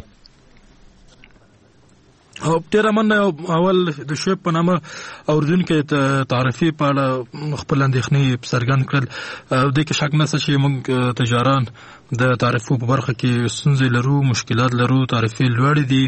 ډیره مننه. اول د شعیب په نامه اوریدونکو ته تعریفي په اړه خپل اندېښنې څرګند کړل. د کې شک نشته چې موږ تجاران د تعریفو په برخه کې ستونزې لرو، مشکلات لرو، تعریفي لوړې دي.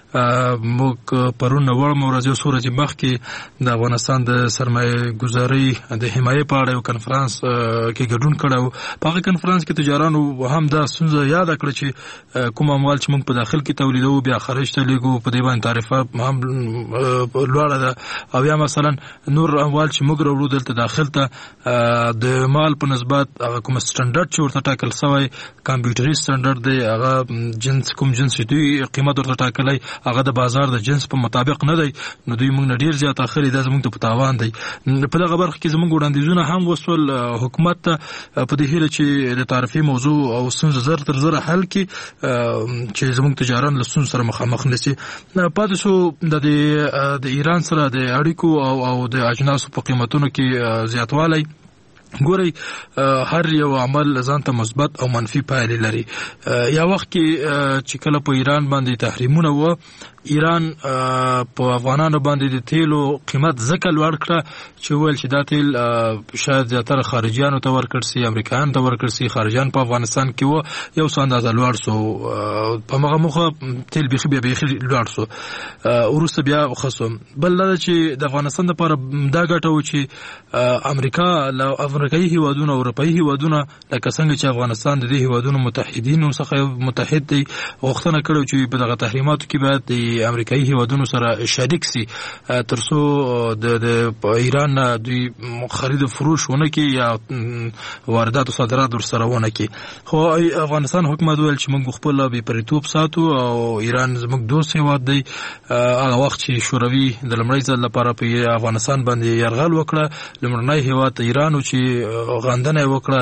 موږ پرون وړم ورځ یو سورج مخکې د افغانستان د سرمایه گذاري د حمایې په اړه یو کنفرانس کې ګډون کړو. په هغه کنفرانس کې تجارانو هم دا ستونزه یاد کړه چې کوم اموال چې موږ په داخل کې تولیدوو بیا خارج ته لیږو، په دې باندې تعرفه هم لوړه ده، او یا مثلا نور اموال چې موږ راوړو دلته داخل ته د مال په نسبت هغه کوم سټنډرډ چې ورته ټاکل شوی کمپیوټري سټنډرډ دی، هغه جنس کوم جنس دی قیمت ورته ټاکلی هغه د بازار د جنس په مطابق نه دی، نو دوی موږ نه ډیر زیات اخري دا زموږ ته په تاوان دی. په دغه برخه کې زموږ وړاندیزونه هم وسول حکومت ته په دې هیله چې د تعرفي موضوع او ستونزه زر تر زره حل کړي چې زموږ تجاران له ستونزو سره مخامخ نشي. پاتې شو د ایران سره د اړیکو او د اجناسو په قیمتونو کې زیاتوالی. ګورئ هر یو عمل ځان ته مثبت او منفي پایلې لري. یا وخت کې چې کله په ایران باندې تحریمونه و، ایران په افغانانو باندې د تیلو قیمت ځکه لوړ کړه چې ویل چې دا تیل شاید زیاتره خارجیانو ته ورکړ سي، امریکایانو ته ورکړ سي، خارجیان په افغانستان کې و یو څه اندازه لوړ سو، په هغه موخه تیل بیخي لوړ سو، وروسته بیا وخصو. بل دا چې د افغانستان لپاره دا ګټه و چې امریکا له افریقایي هیوادونو او اروپایي هیوادونو لکه څنګه چې افغانستان د دې هیوادونو متحدینو څخه متحد دی، غوښتنه کړې چې په دغه تحریماتو کې باید د امریکایي هیوادونو سره شریک سي ترڅو د ایران نه دوی خرید و فروش ونه کی یا واردات او صادرات ورسره ونه کی. خو افغانستان حکومت ویل چې موږ خپل به پریتوب ساتو او ایران زموږ دوست هیواد دی. هغه وخت چې شوروي د لمړی ځل لپاره په افغانستان باندې یرغل وکړه، لمړنی هیواد ایران چې غندنه وکړه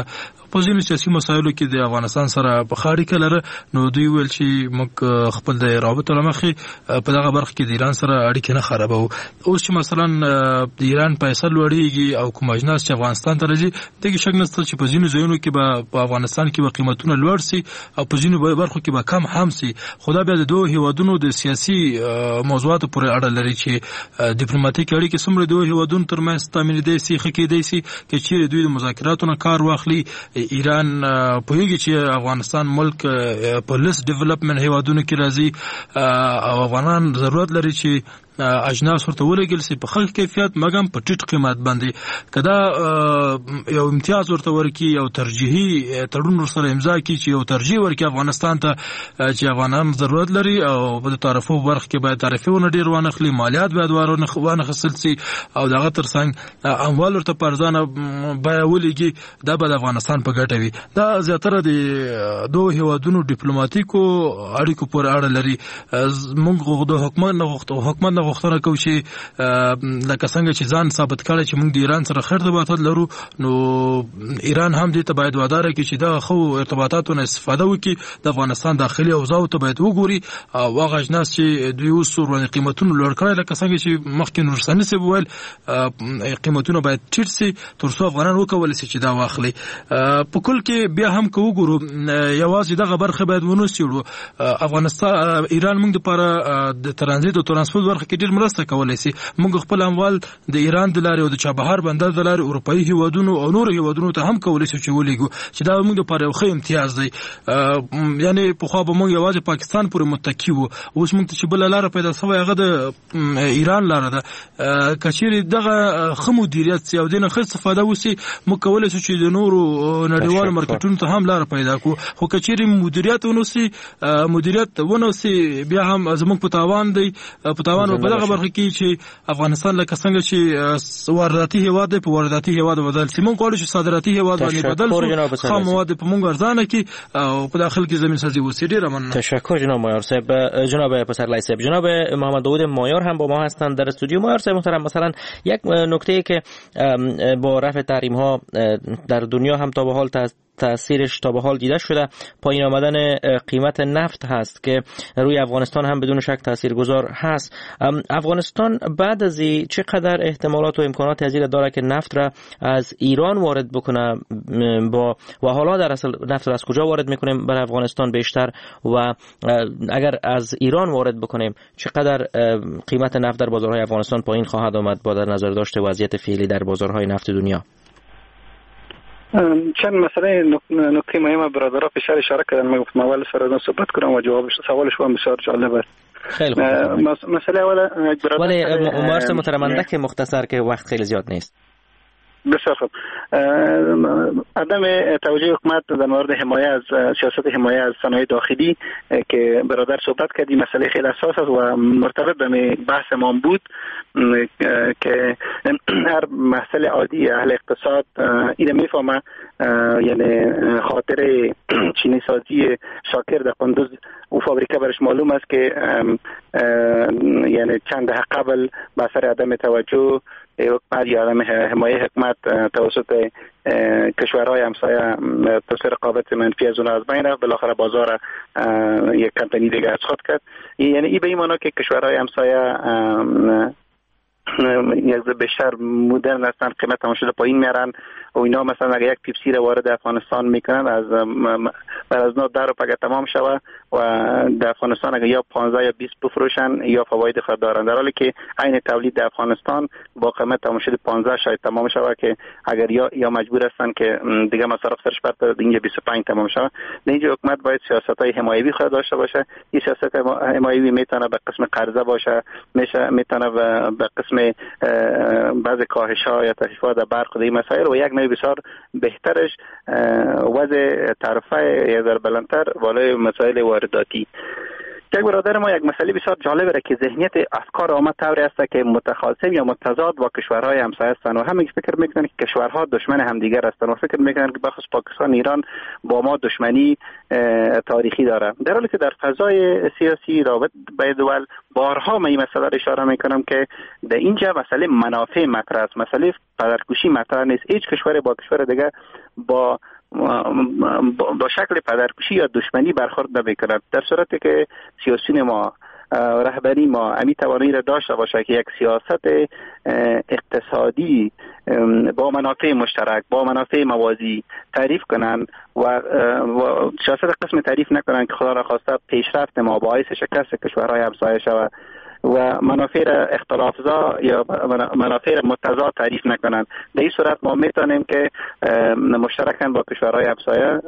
په ځینو سیاسي مسایلو کې د افغانستان سره په اړیکه لري. نو دوی ویل چې موږ خپل د رابطو لمخې په دغه برخه کې د ایران سره اړیکې نه خرابو. اوس چې مثلا د ایران پیسې لوړیږي او کوم اجناس چې افغانستان ته راځي دغه شک نشته چې په ځینو ځایونو کې به په افغانستان کې به قیمتونه لوړ سي او په ځینو برخو کې به کم هم سي. خدا بیا د دوه هیوادونو د سیاسي موضوعاتو پورې اړه لري چې ډیپلوماټیک اړیکې څومره دوه هیوادونو ترمنځ تامین دي سي خکې دي سي چې چیرې دوی د مذاکراتو نه کار واخلي. ایران پوهیږي چې افغانستان ملک په لیس ډیولپمنٹ هیوادونو کې راځي او افغانان ضرورت لري چې اجناس ورته ولګل سي په خلک کیفیت مګم په ټیټ قیمت باندې. کدا یو امتیاز ورته ورکی او ترجیحي تړون سره امضا کی چې یو ترجیح ورکی افغانستان ته چې افغانان ضرورت لري او په تعرفو برخه کې باید تعرفونه ډیر وانخلي، مالیات باید وانه خصل سي او دغه ترڅنګ اموال ورته پرځانه بیا ولګي دا به افغانستان په ګټه وي. دا زیاتره د دوه هیوادونو ډیپلوماټیکو اړیکو پورې اړه لري. موږ د حکومت غوښتنه کوي چې لکه څنګه چې ځان ثابت کړي چې موږ د ایران سره ښه ارتباطات لرو، نو ایران هم دې ته باید وعده راکړي چې دا خو ارتباطاتو نه استفاده وکړي، د افغانستان داخلي اوضاع ته باید وګوري او هغه اجناس چې دوی اوس ورونه قیمتونه لوړ کړي لکه څنګه چې مخکې نورستاني سی وویل قیمتونه باید ټیټ سي تر څو افغانان وکولای شي چې دا واخلي. په کل کې بیا هم که وګورو یوازې دغه برخه باید ونه څېړو. افغانستان ایران موږ لپاره د ترانزیت او ترانسپورت برخه ډیر مرسته کولای شي. موږ خپل اموال د ایران د لارې او د چابهار بندر د لارې اروپאי هیوادونو او نور هیوادونو ته هم کولای شي چې ولېګو چې دا موږ لپاره یو ښه امتیاز دی. یعنی په خو به موږ یوازې پاکستان پورې متکی وو، اوس موږ ته چې بل لار پیدا شوی هغه د ایران لار ده. کچېرې دغه ښه مدیریت سي او دنه ښه استفاده وسی موږ کولای شو چې د نورو نړیوالو مارکیټونو ته هم لار پیدا کو. خو کچېرې مدیریت ونوسی بیا هم زموږ په تاوان دی. په تاوان په دغه برخه کې چې افغانستان لکه څنګه چې وارداتي هیواد دی په وارداتي هیواد بدل سي، موږ غواړو چې صادراتي هیواد باندې بدل شي، خام مواد په موږ ارزانه کې او په داخل کې زمين سازي وسی. ډیر مننه. تشکر جناب مایار صاحب. جناب پسرلی صاحب، جناب محمد داوود مایار هم با ما هستند در استودیو. مایار صاحب محترم، مثلا یک نکته که با رفع تحریم ها در دنیا هم تا به حال تأثیرش تا به حال دیده شده پایین آمدن قیمت نفت هست که روی افغانستان هم بدون شک تاثیرگذار هست. افغانستان بعد از چقدر احتمالات و امکانات از این داره که نفت را از ایران وارد بکنه و حالا در اصل نفت را از کجا وارد میکنیم برای افغانستان بیشتر، و اگر از ایران وارد بکنیم چقدر قیمت نفت در بازارهای افغانستان پایین خواهد آمد با در نظر داشته وضعیت فعلی در بازارهای نفت دنیا؟ چند مسئله نکته مهمه برادرها پیشتر اشاره کردن. من گفتم اول سر صحبت کنم و جوابش سوالش هم بسیار جالب است. خیلی خوب. مسئله اول ولی مارس محترم که مختصر که وقت خیلی زیاد نیست. بسیار خوب. عدم توجه حکومت در مورد حمایه از سیاست حمایه از صنایع داخلی که برادر صحبت کردی مسئله خیلی حساس است و مرتبط به بحث ما بود که هر مسئله عادی اهل اقتصاد اینو میفهمه. یعنی خاطر چینی سازی شاکر در قندوز او فابریکه برش معلوم است که یعنی چند دهه قبل به اثر عدم توجه حکومت یا عدم حمایه حکومت توسط کشورهای همسایه تصویر رقابت منفی از اون از بین رفت، بالاخره بازار یک کمپانی دیگه از خود کرد. یعنی این به این معنی که کشورهای همسایه یک بیشتر مدرن هستن، قیمت تماشا پایین میارن و اینا مثلا اگه یک پیپسی رو وارد افغانستان میکنن از 9 در پگه تمام شوه و در افغانستان اگه یا 15 یا 20 بفروشن یا فواید خود دارن، در حالی که عین تولید در افغانستان با قیمت تماشا 15 شاید تمام شوه که اگر یا مجبور هستن که دیگه مصرف سرش بر اینجا 25 تمام شوه. اینجا حکومت باید سیاست‌های حمایوی خود داشته باشه. این سیاست حمایوی میتونه به قسم قرضه باشه، میتونه به قسم بعض کاهش‌ها یا تخفیفات در برق و این مسائل، و یک نوع بسیار بهترش وضع تعرفه یا در بلندتر بالای مسائل وارداتی. یک برادر ما یک مسئله بسیار جالب را که ذهنیت افکار آمد طوری است که متخاصم یا متضاد با کشورهای همسایه هستند و همه فکر میکنن که کشورها دشمن همدیگر هستند و فکر میکنن که بخصوص پاکستان ایران با ما دشمنی تاریخی داره، در حالی که در فضای سیاسی رابط بین دول بارها من این مسئله را اشاره میکنم که در اینجا مسئله منافع مطرح است، مسئله پدرکشی مطرح نیست. هیچ کشور با کشور دیگه با با شکل پدرکشی یا دشمنی برخورد نمی‌کنند. در صورتی که سیاسیون ما رهبری ما امی توانایی را داشته باشه که یک سیاست اقتصادی با منافع مشترک با منافع موازی تعریف کنند و سیاست قسم تعریف نکنند که خدا را خواسته پیشرفت ما باعث شکست کشورهای همسایه شود و منافع را اختلافزا یا منافع را متضاد تعریف نکنند. در این صورت ما میتونیم که مشترکاً با کشورهای همسایه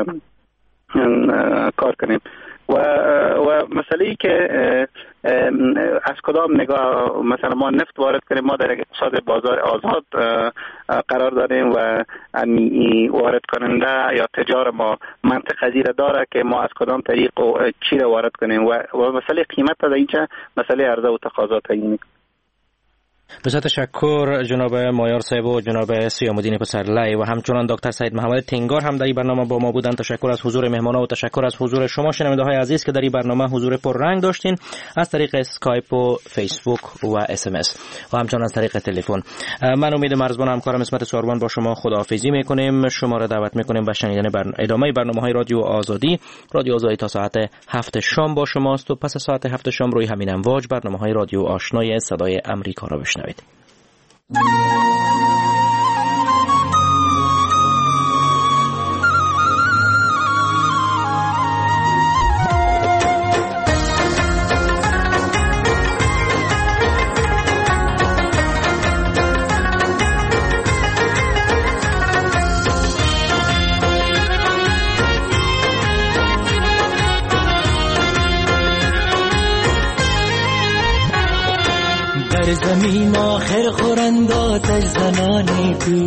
کار کنیم و مسئله ای که از کدام نگاه مثلا ما نفت وارد کنیم، ما در اقتصاد بازار آزاد قرار داریم و وارد کننده یا تجار ما منطق پذیر داره که ما از کدام طریق و چی را وارد کنیم و مسئله قیمت در اینجا مسئله عرضه و تقاضا تعیین میکنه. بسیار تشکر جناب مایار صاحب و جناب سیام‌الدین پسرلی و همچنان دکتر سعید محمد تنگار هم در این برنامه با ما بودند. تشکر از حضور مهمانان و تشکر از حضور شما شنونده‌های عزیز که در این برنامه حضور پررنگ داشتین از طریق اسکایپ و فیسبوک و اس ام اس و همچنان از طریق تلفن. من امید مرزبان همکارم اسمت ساروان با شما خداحافظی می‌کنیم. شما را دعوت می‌کنیم به شنیدن ادامه برنامه‌های رادیو آزادی. رادیو آزادی تا ساعت 7 شام با شماست و پس ساعت 7 شام روی همین امواج برنامه‌های رادیو آشنای صدای آمریکا را بشنوید. در زمین آخر خورند آتش زنان تو،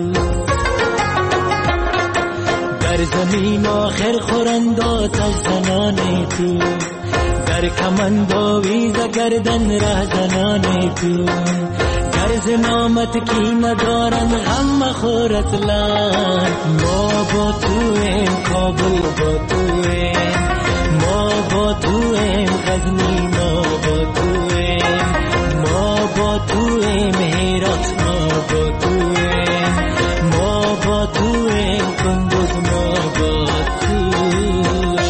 در زمین آخر خورند آتش زنان تو، در کمند آویز گردن ره زنان تو، گر نامت کی ندارن غم مخور اصلا. ما با تو ایم کابل با تو ایم، ما با تو ایم غزنی ما با تو ایم، ما با تو ایم هرات ما با تو ایم، ما با تو ایم کندوز ما با تو ایم.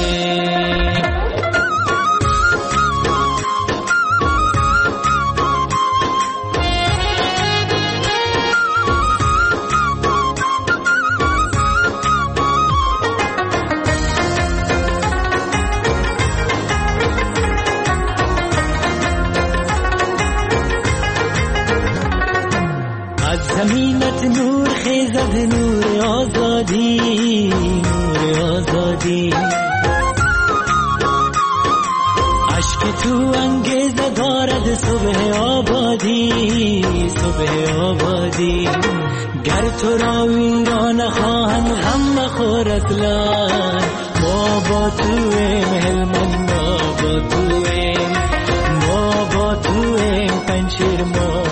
زمینت نور خیزد نور آزادی، نور آزادی، عشق تو انگیزه دارد صبح آبادی، صبح آبادی. گر تو را ویران خواهند غم مخور اصلا. ما با تو ایم هلمند، ما با تو ایم، ما با تو ایم پنجشیر ما